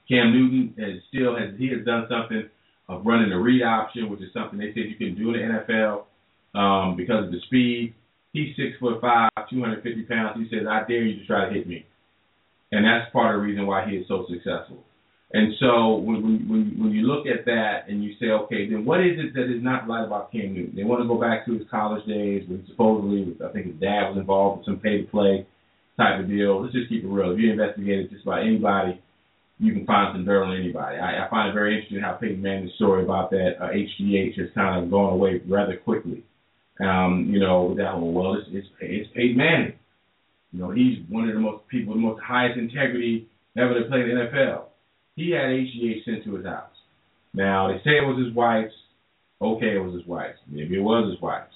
Cam Newton has still has he has done something of running the read option, which is something they said you couldn't do in the N F L um, because of the speed. He's six foot five, two hundred fifty pounds. He says, "I dare you to try to hit me," and that's part of the reason why he is so successful. And so when when when you look at that and you say, okay, then what is it that is not right about Cam Newton? They want to go back to his college days when supposedly, I think his dad was involved with some pay-to-play type of deal. Let's just keep it real. If you investigate just about anybody, you can find some dirt on anybody. I, I find it very interesting how Peyton Manning's story about that uh, H G H has kind of gone away rather quickly. Um, you know, with that whole, well, it's, it's, it's Peyton Manning. You know, he's one of the most people with the most highest integrity ever to play in the N F L. He had H G H sent to his house. Now, they say it was his wife's. Okay, it was his wife's. Maybe it was his wife's.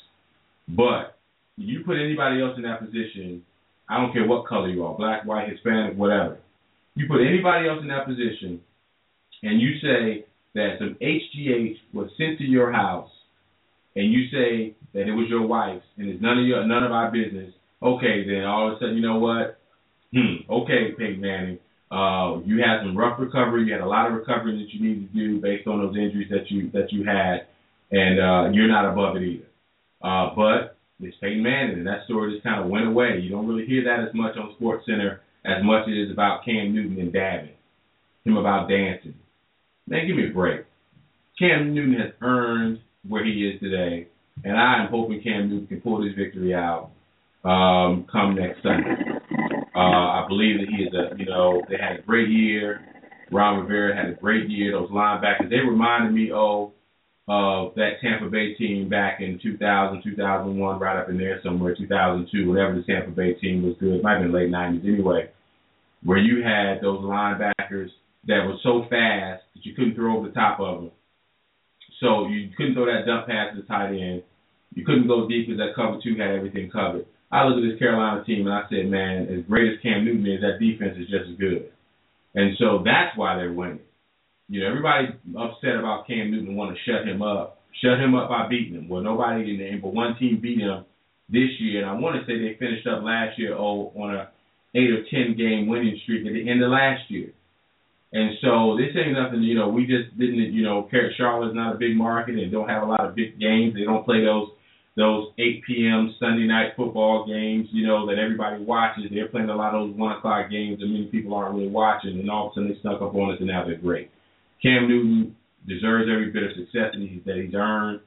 But you put anybody else in that position, I don't care what color you are, black, white, Hispanic, whatever. You put anybody else in that position, and you say that some H G H was sent to your house, and you say that it was your wife's, and it's none of your, none of our business. Okay, then all of a sudden, you know what? Hmm. Okay, Peyton Manning. Uh, you had some rough recovery. You had a lot of recovery that you needed to do based on those injuries that you that you had, and uh, you're not above it either. Uh, but it's Peyton Manning, and that story just kind of went away. You don't really hear that as much on SportsCenter as much as it is about Cam Newton and dabbing, him about dancing. Man, give me a break. Cam Newton has earned where he is today, and I am hoping Cam Newton can pull this victory out um, come next Sunday. Uh, I believe that he is a, you know, they had a great year. Ron Rivera had a great year. Those linebackers, they reminded me oh, of that Tampa Bay team back in two thousand, two thousand one, right up in there somewhere, two thousand two, whenever the Tampa Bay team was good. It might have been late nineties anyway, where you had those linebackers that were so fast that you couldn't throw over the top of them. So you couldn't throw that dump pass to the tight end. You couldn't go deep because that cover two had everything covered. I look at this Carolina team and I said, man, as great as Cam Newton is, that defense is just as good. And so that's why they're winning. You know, everybody's upset about Cam Newton and want to shut him up. Shut him up by beating him. Well, nobody in there, but one team beat him this year. And I want to say they finished up last year oh, on a eight or ten game winning streak at the end of last year. And so this ain't nothing, you know, we just didn't, you know, Charlotte's not a big market and don't have a lot of big games. They don't play those those eight p.m. Sunday night football games, you know, that everybody watches. They're playing a lot of those one o'clock games that many people aren't really watching, and all of a sudden they snuck up on us, and now they're great. Cam Newton deserves every bit of success that he's, that he's earned,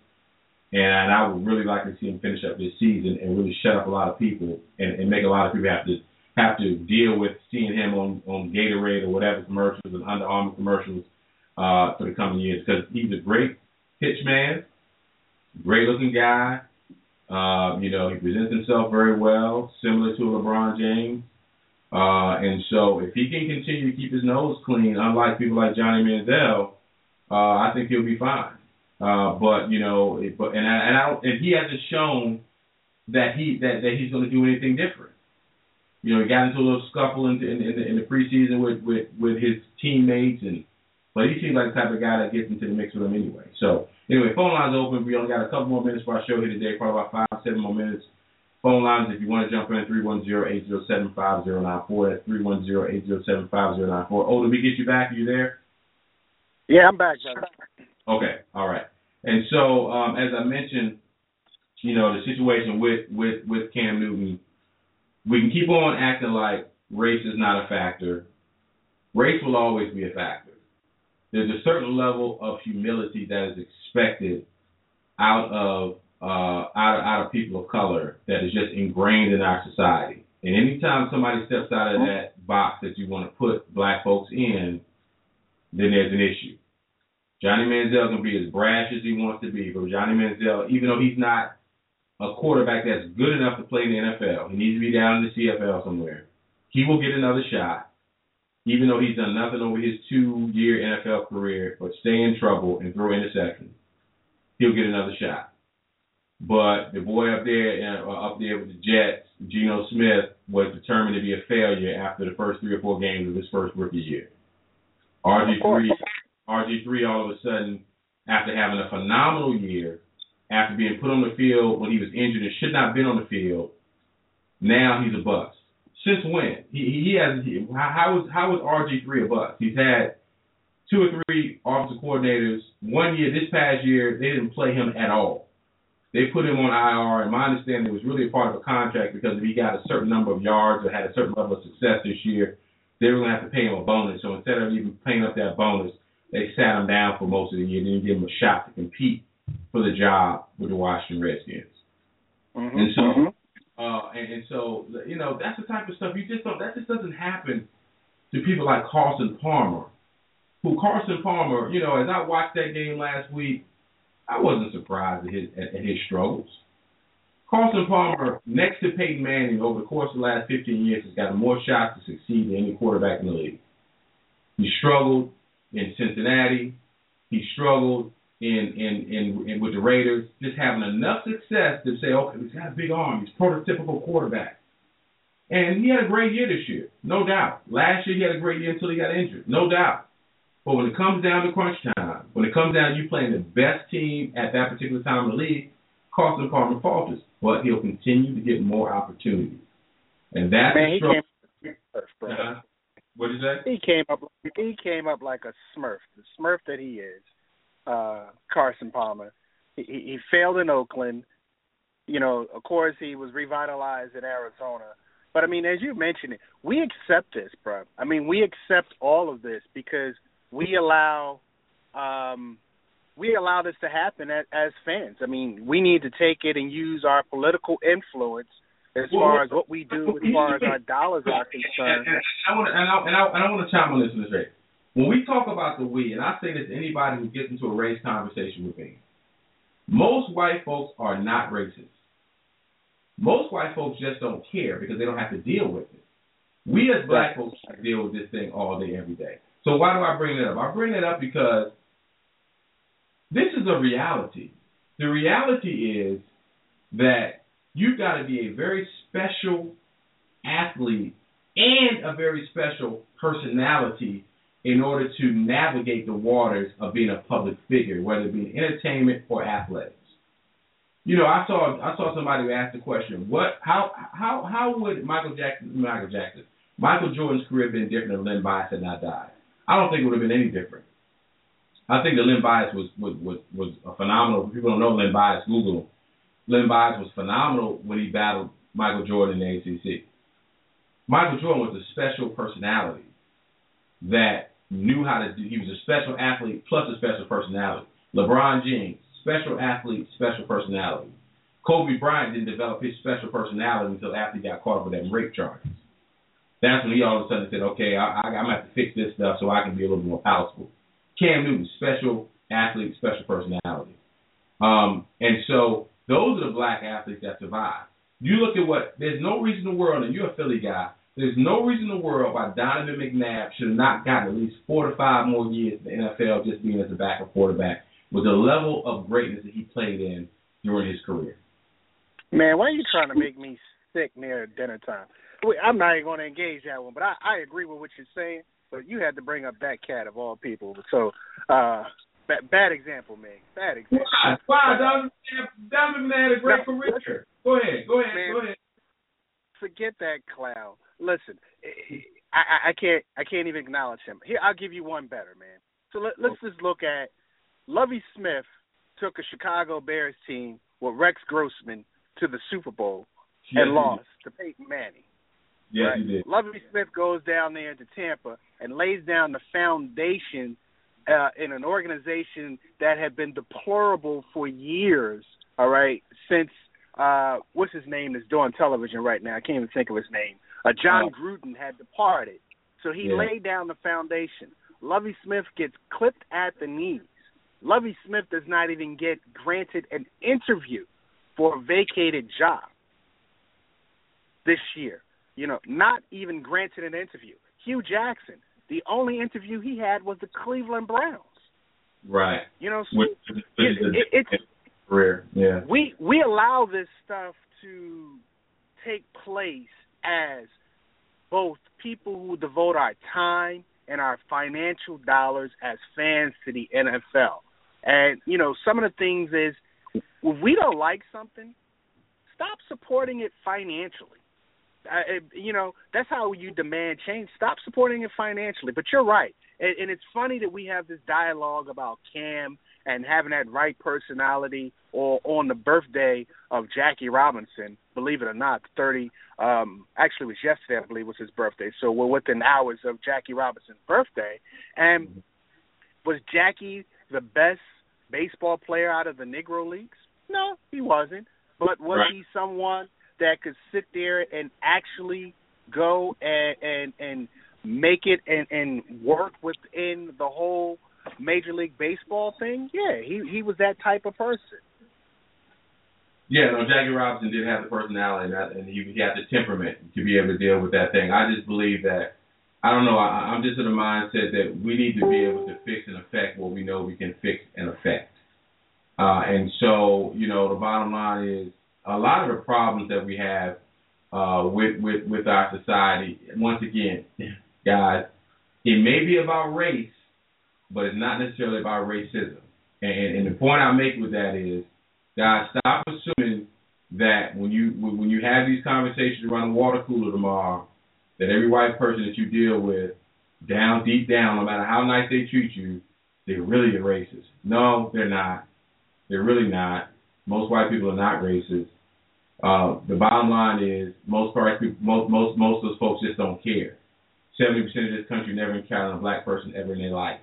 and I would really like to see him finish up this season and really shut up a lot of people and, and make a lot of people have to have to deal with seeing him on, on Gatorade or whatever commercials and Under Armour commercials uh, for the coming years, because he's a great pitch man, great-looking guy. Uh, you know, he presents himself very well, similar to LeBron James. Uh, and so if he can continue to keep his nose clean, unlike people like Johnny Manziel, uh, I think he'll be fine. Uh, but, you know, it, but and, I, and, I, and he hasn't shown that he that, that he's going to do anything different. You know, he got into a little scuffle in, in, in, the, in the preseason with, with, with his teammates, and but he seems like the type of guy that gets into the mix with him anyway. So, anyway, phone lines open. We only got a couple more minutes for our show here today, probably about five, seven more minutes. Phone lines, if you want to jump in, three one zero, eight zero seven, five zero nine four. That's three one zero, eight zero seven, five zero nine four. Oh, did we get you back? Are you there? Yeah, I'm back, brother. Okay, all right. And so, um, as I mentioned, you know, the situation with, with, with Cam Newton, we can keep on acting like race is not a factor. Race will always be a factor. There's a certain level of humility that is expected out of uh, out of out of people of color that is just ingrained in our society. And anytime somebody steps out of that box that you want to put black folks in, then there's an issue. Johnny Manziel can be as brash as he wants to be, but Johnny Manziel, even though he's not a quarterback that's good enough to play in the N F L, he needs to be down in the C F L somewhere. He will get another shot. Even though he's done nothing over his two-year N F L career but stay in trouble and throw interceptions, he'll get another shot. But the boy up there, uh, up there with the Jets, Geno Smith, was determined to be a failure after the first three or four games of his first rookie year. R G three, R G three, all of a sudden, after having a phenomenal year, after being put on the field when he was injured and should not have been on the field, now he's a bust. Since when? He he has he, how is how is R G three a bust? He's had two or three offensive coordinators. One year, this past year, they didn't play him at all. They put him on I R, and my understanding it was really a part of a contract because if he got a certain number of yards or had a certain level of success this year, they were going to have to pay him a bonus. So instead of even paying up that bonus, they sat him down for most of the year and didn't give him a shot to compete for the job with the Washington Redskins. Mm-hmm. And so, uh, and, and so, you know, that's the type of stuff you just don't. That just doesn't happen to people like Carson Palmer, who Carson Palmer, you know, as I watched that game last week, I wasn't surprised at his at, at his struggles. Carson Palmer, next to Peyton Manning, over the course of the last fifteen years, has gotten more shots to succeed than any quarterback in the league. He struggled in Cincinnati. He struggled in in, in, in with the Raiders, just having enough success to say, okay, he's got a big arm. He's a prototypical quarterback. And he had a great year this year, no doubt. Last year he had a great year until he got injured, no doubt. But when it comes down to crunch time, when it comes down to you playing the best team at that particular time in the league, Carson Palmer falters. But he'll continue to get more opportunities. And that's Man, the he struggle. came up, bro. Uh-huh. What did you say? He came up. He came up like a Smurf, the Smurf that he is. Uh, Carson Palmer. He, he failed in Oakland. You know, of course, he was revitalized in Arizona. But I mean, as you mentioned it, we accept this, bro. I mean, we accept all of this because we allow, um, we allow this to happen as, as fans. I mean, we need to take it and use our political influence as well, far as what we do, as far as our dollars are concerned. And, and I want to, and I, and I, and I want to chime on this in this race. When we talk about the we, and I say this to anybody who gets into a race conversation with me, most white folks are not racist. Most white folks just don't care because they don't have to deal with it. We as black folks have to deal with this thing all day, every day. So why do I bring it up? I bring it up because this is a reality. The reality is that you've got to be a very special athlete and a very special personality in order to navigate the waters of being a public figure, whether it be in entertainment or athletics. You know, I saw I saw somebody who asked the question, what how how how would Michael Jackson Michael Jackson Michael Jordan's career been different if Len Bias had not died? I don't think it would have been any different. I think that Len Bias was was was, was a phenomenal. If people don't know Len Bias, Google him. Len Bias was phenomenal when he battled Michael Jordan in the A C C. Michael Jordan was a special personality that knew how to do. He was a special athlete plus a special personality. LeBron James, special athlete, special personality. Kobe Bryant didn't develop his special personality until after he got caught up with them rape charges. That's when he all of a sudden said, okay, I, I, I'm going to have to fix this stuff so I can be a little more palatable. Cam Newton, special athlete, special personality. Um, and so those are the black athletes that survive. You look at what, there's no reason in the world, and you're a Philly guy, there's no reason in the world why Donovan McNabb should have not gotten at least four to five more years in the N F L just being as a backup quarterback with the level of greatness that he played in during his career. Man, why are you trying to make me sick near dinner time? I'm not even going to engage that one, but I, I agree with what you're saying, but you had to bring up that cat of all people. So, uh, bad, bad example, man. Bad example. Why? Why? Donovan Donovan had a great no, career. Go ahead. Go ahead. Man, go ahead. Forget that clown. Listen, I, I can't I can't even acknowledge him. Here, I'll give you one better, man. So let, let's just look at Lovie Smith took a Chicago Bears team with Rex Grossman to the Super Bowl yes, and lost to Peyton Manning. Yes, right? he did. Lovie Smith goes down there to Tampa and lays down the foundation uh, in an organization that had been deplorable for years, all right, since, uh, what's his name that's doing television right now? I can't even think of his name. Uh, John uh, Gruden had departed. So he yeah. laid down the foundation. Lovie Smith gets clipped at the knees. Lovie Smith does not even get granted an interview for a vacated job this year. You know, not even granted an interview. Hugh Jackson, the only interview he had was the Cleveland Browns. Right. You know, so With, it, it, it's career. Yeah. We we allow this stuff to take place as both people who devote our time and our financial dollars as fans to the N F L. And, you know, some of the things is, if we don't like something, stop supporting it financially. Uh, it, you know, that's how you demand change. Stop supporting it financially. But you're right. and, and it's funny that we have this dialogue about Cam and having that right personality, or on the birthday of Jackie Robinson, believe it or not, thirty, um, actually it was yesterday, I believe was his birthday, so we're within hours of Jackie Robinson's birthday. And was Jackie the best baseball player out of the Negro Leagues? No, he wasn't. But was right. he someone that could sit there and actually go and and, and make it and, and work within the whole Major League Baseball thing? Yeah, he he was that type of person. Yeah, no, Jackie Robinson did have the personality, and, that, and he, he had the temperament to be able to deal with that thing. I just believe that, I don't know, I, I'm just in the mindset that we need to be able to fix and affect what we know we can fix and affect. Uh, and so, you know, the bottom line is a lot of the problems that we have uh, with, with, with our society, once again, guys, it may be about race, but it's not necessarily about racism. And, and the point I make with that is, guys, stop assuming that when you when you have these conversations around the water cooler tomorrow, that every white person that you deal with, down deep down, no matter how nice they treat you, they're really a racist. No, they're not. They're really not. Most white people are not racist. Uh, the bottom line is most parts, most most most of those folks just don't care. Seventy percent of this country never encountered a black person ever in their life.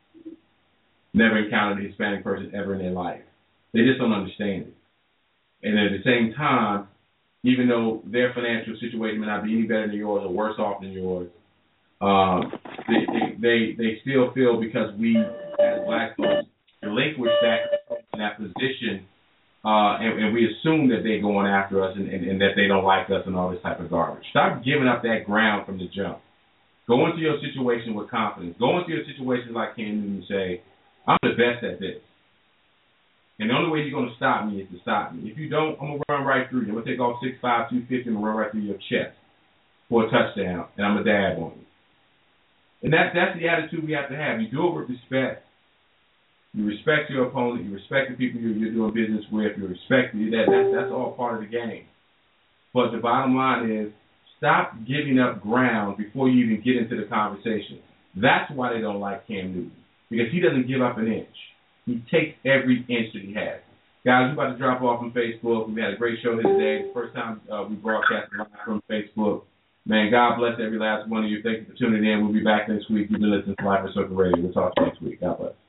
Never encountered a Hispanic person ever in their life. They just don't understand it. And at the same time, even though their financial situation may not be any better than yours or worse off than yours, um, they, they, they they still feel because we, as black folks, relinquish that in that position, uh, and, and we assume that they're going after us and, and, and that they don't like us and all this type of garbage. Stop giving up that ground from the jump. Go into your situation with confidence. Go into your situation like Cam Newton and say, I'm the best at this. And the only way you're going to stop me is to stop me. If you don't, I'm going to run right through you. I'm going to take off six five, two fifty and run right through your chest for a touchdown, and I'm going to dab on you. And that, that's the attitude we have to have. You do it with respect. You respect your opponent. You respect the people you're, you're doing business with. You respect that. That's, that's all part of the game. But the bottom line is stop giving up ground before you even get into the conversation. That's why they don't like Cam Newton, because he doesn't give up an inch. He takes every inch that he has. Guys, we're about to drop off on Facebook. We had a great show here today. The first time uh, we broadcast live from Facebook. Man, God bless every last one of you. Thank you for tuning in. We'll be back next week. You've been listening to Live for Circle Radio. We'll talk to you next week. God bless.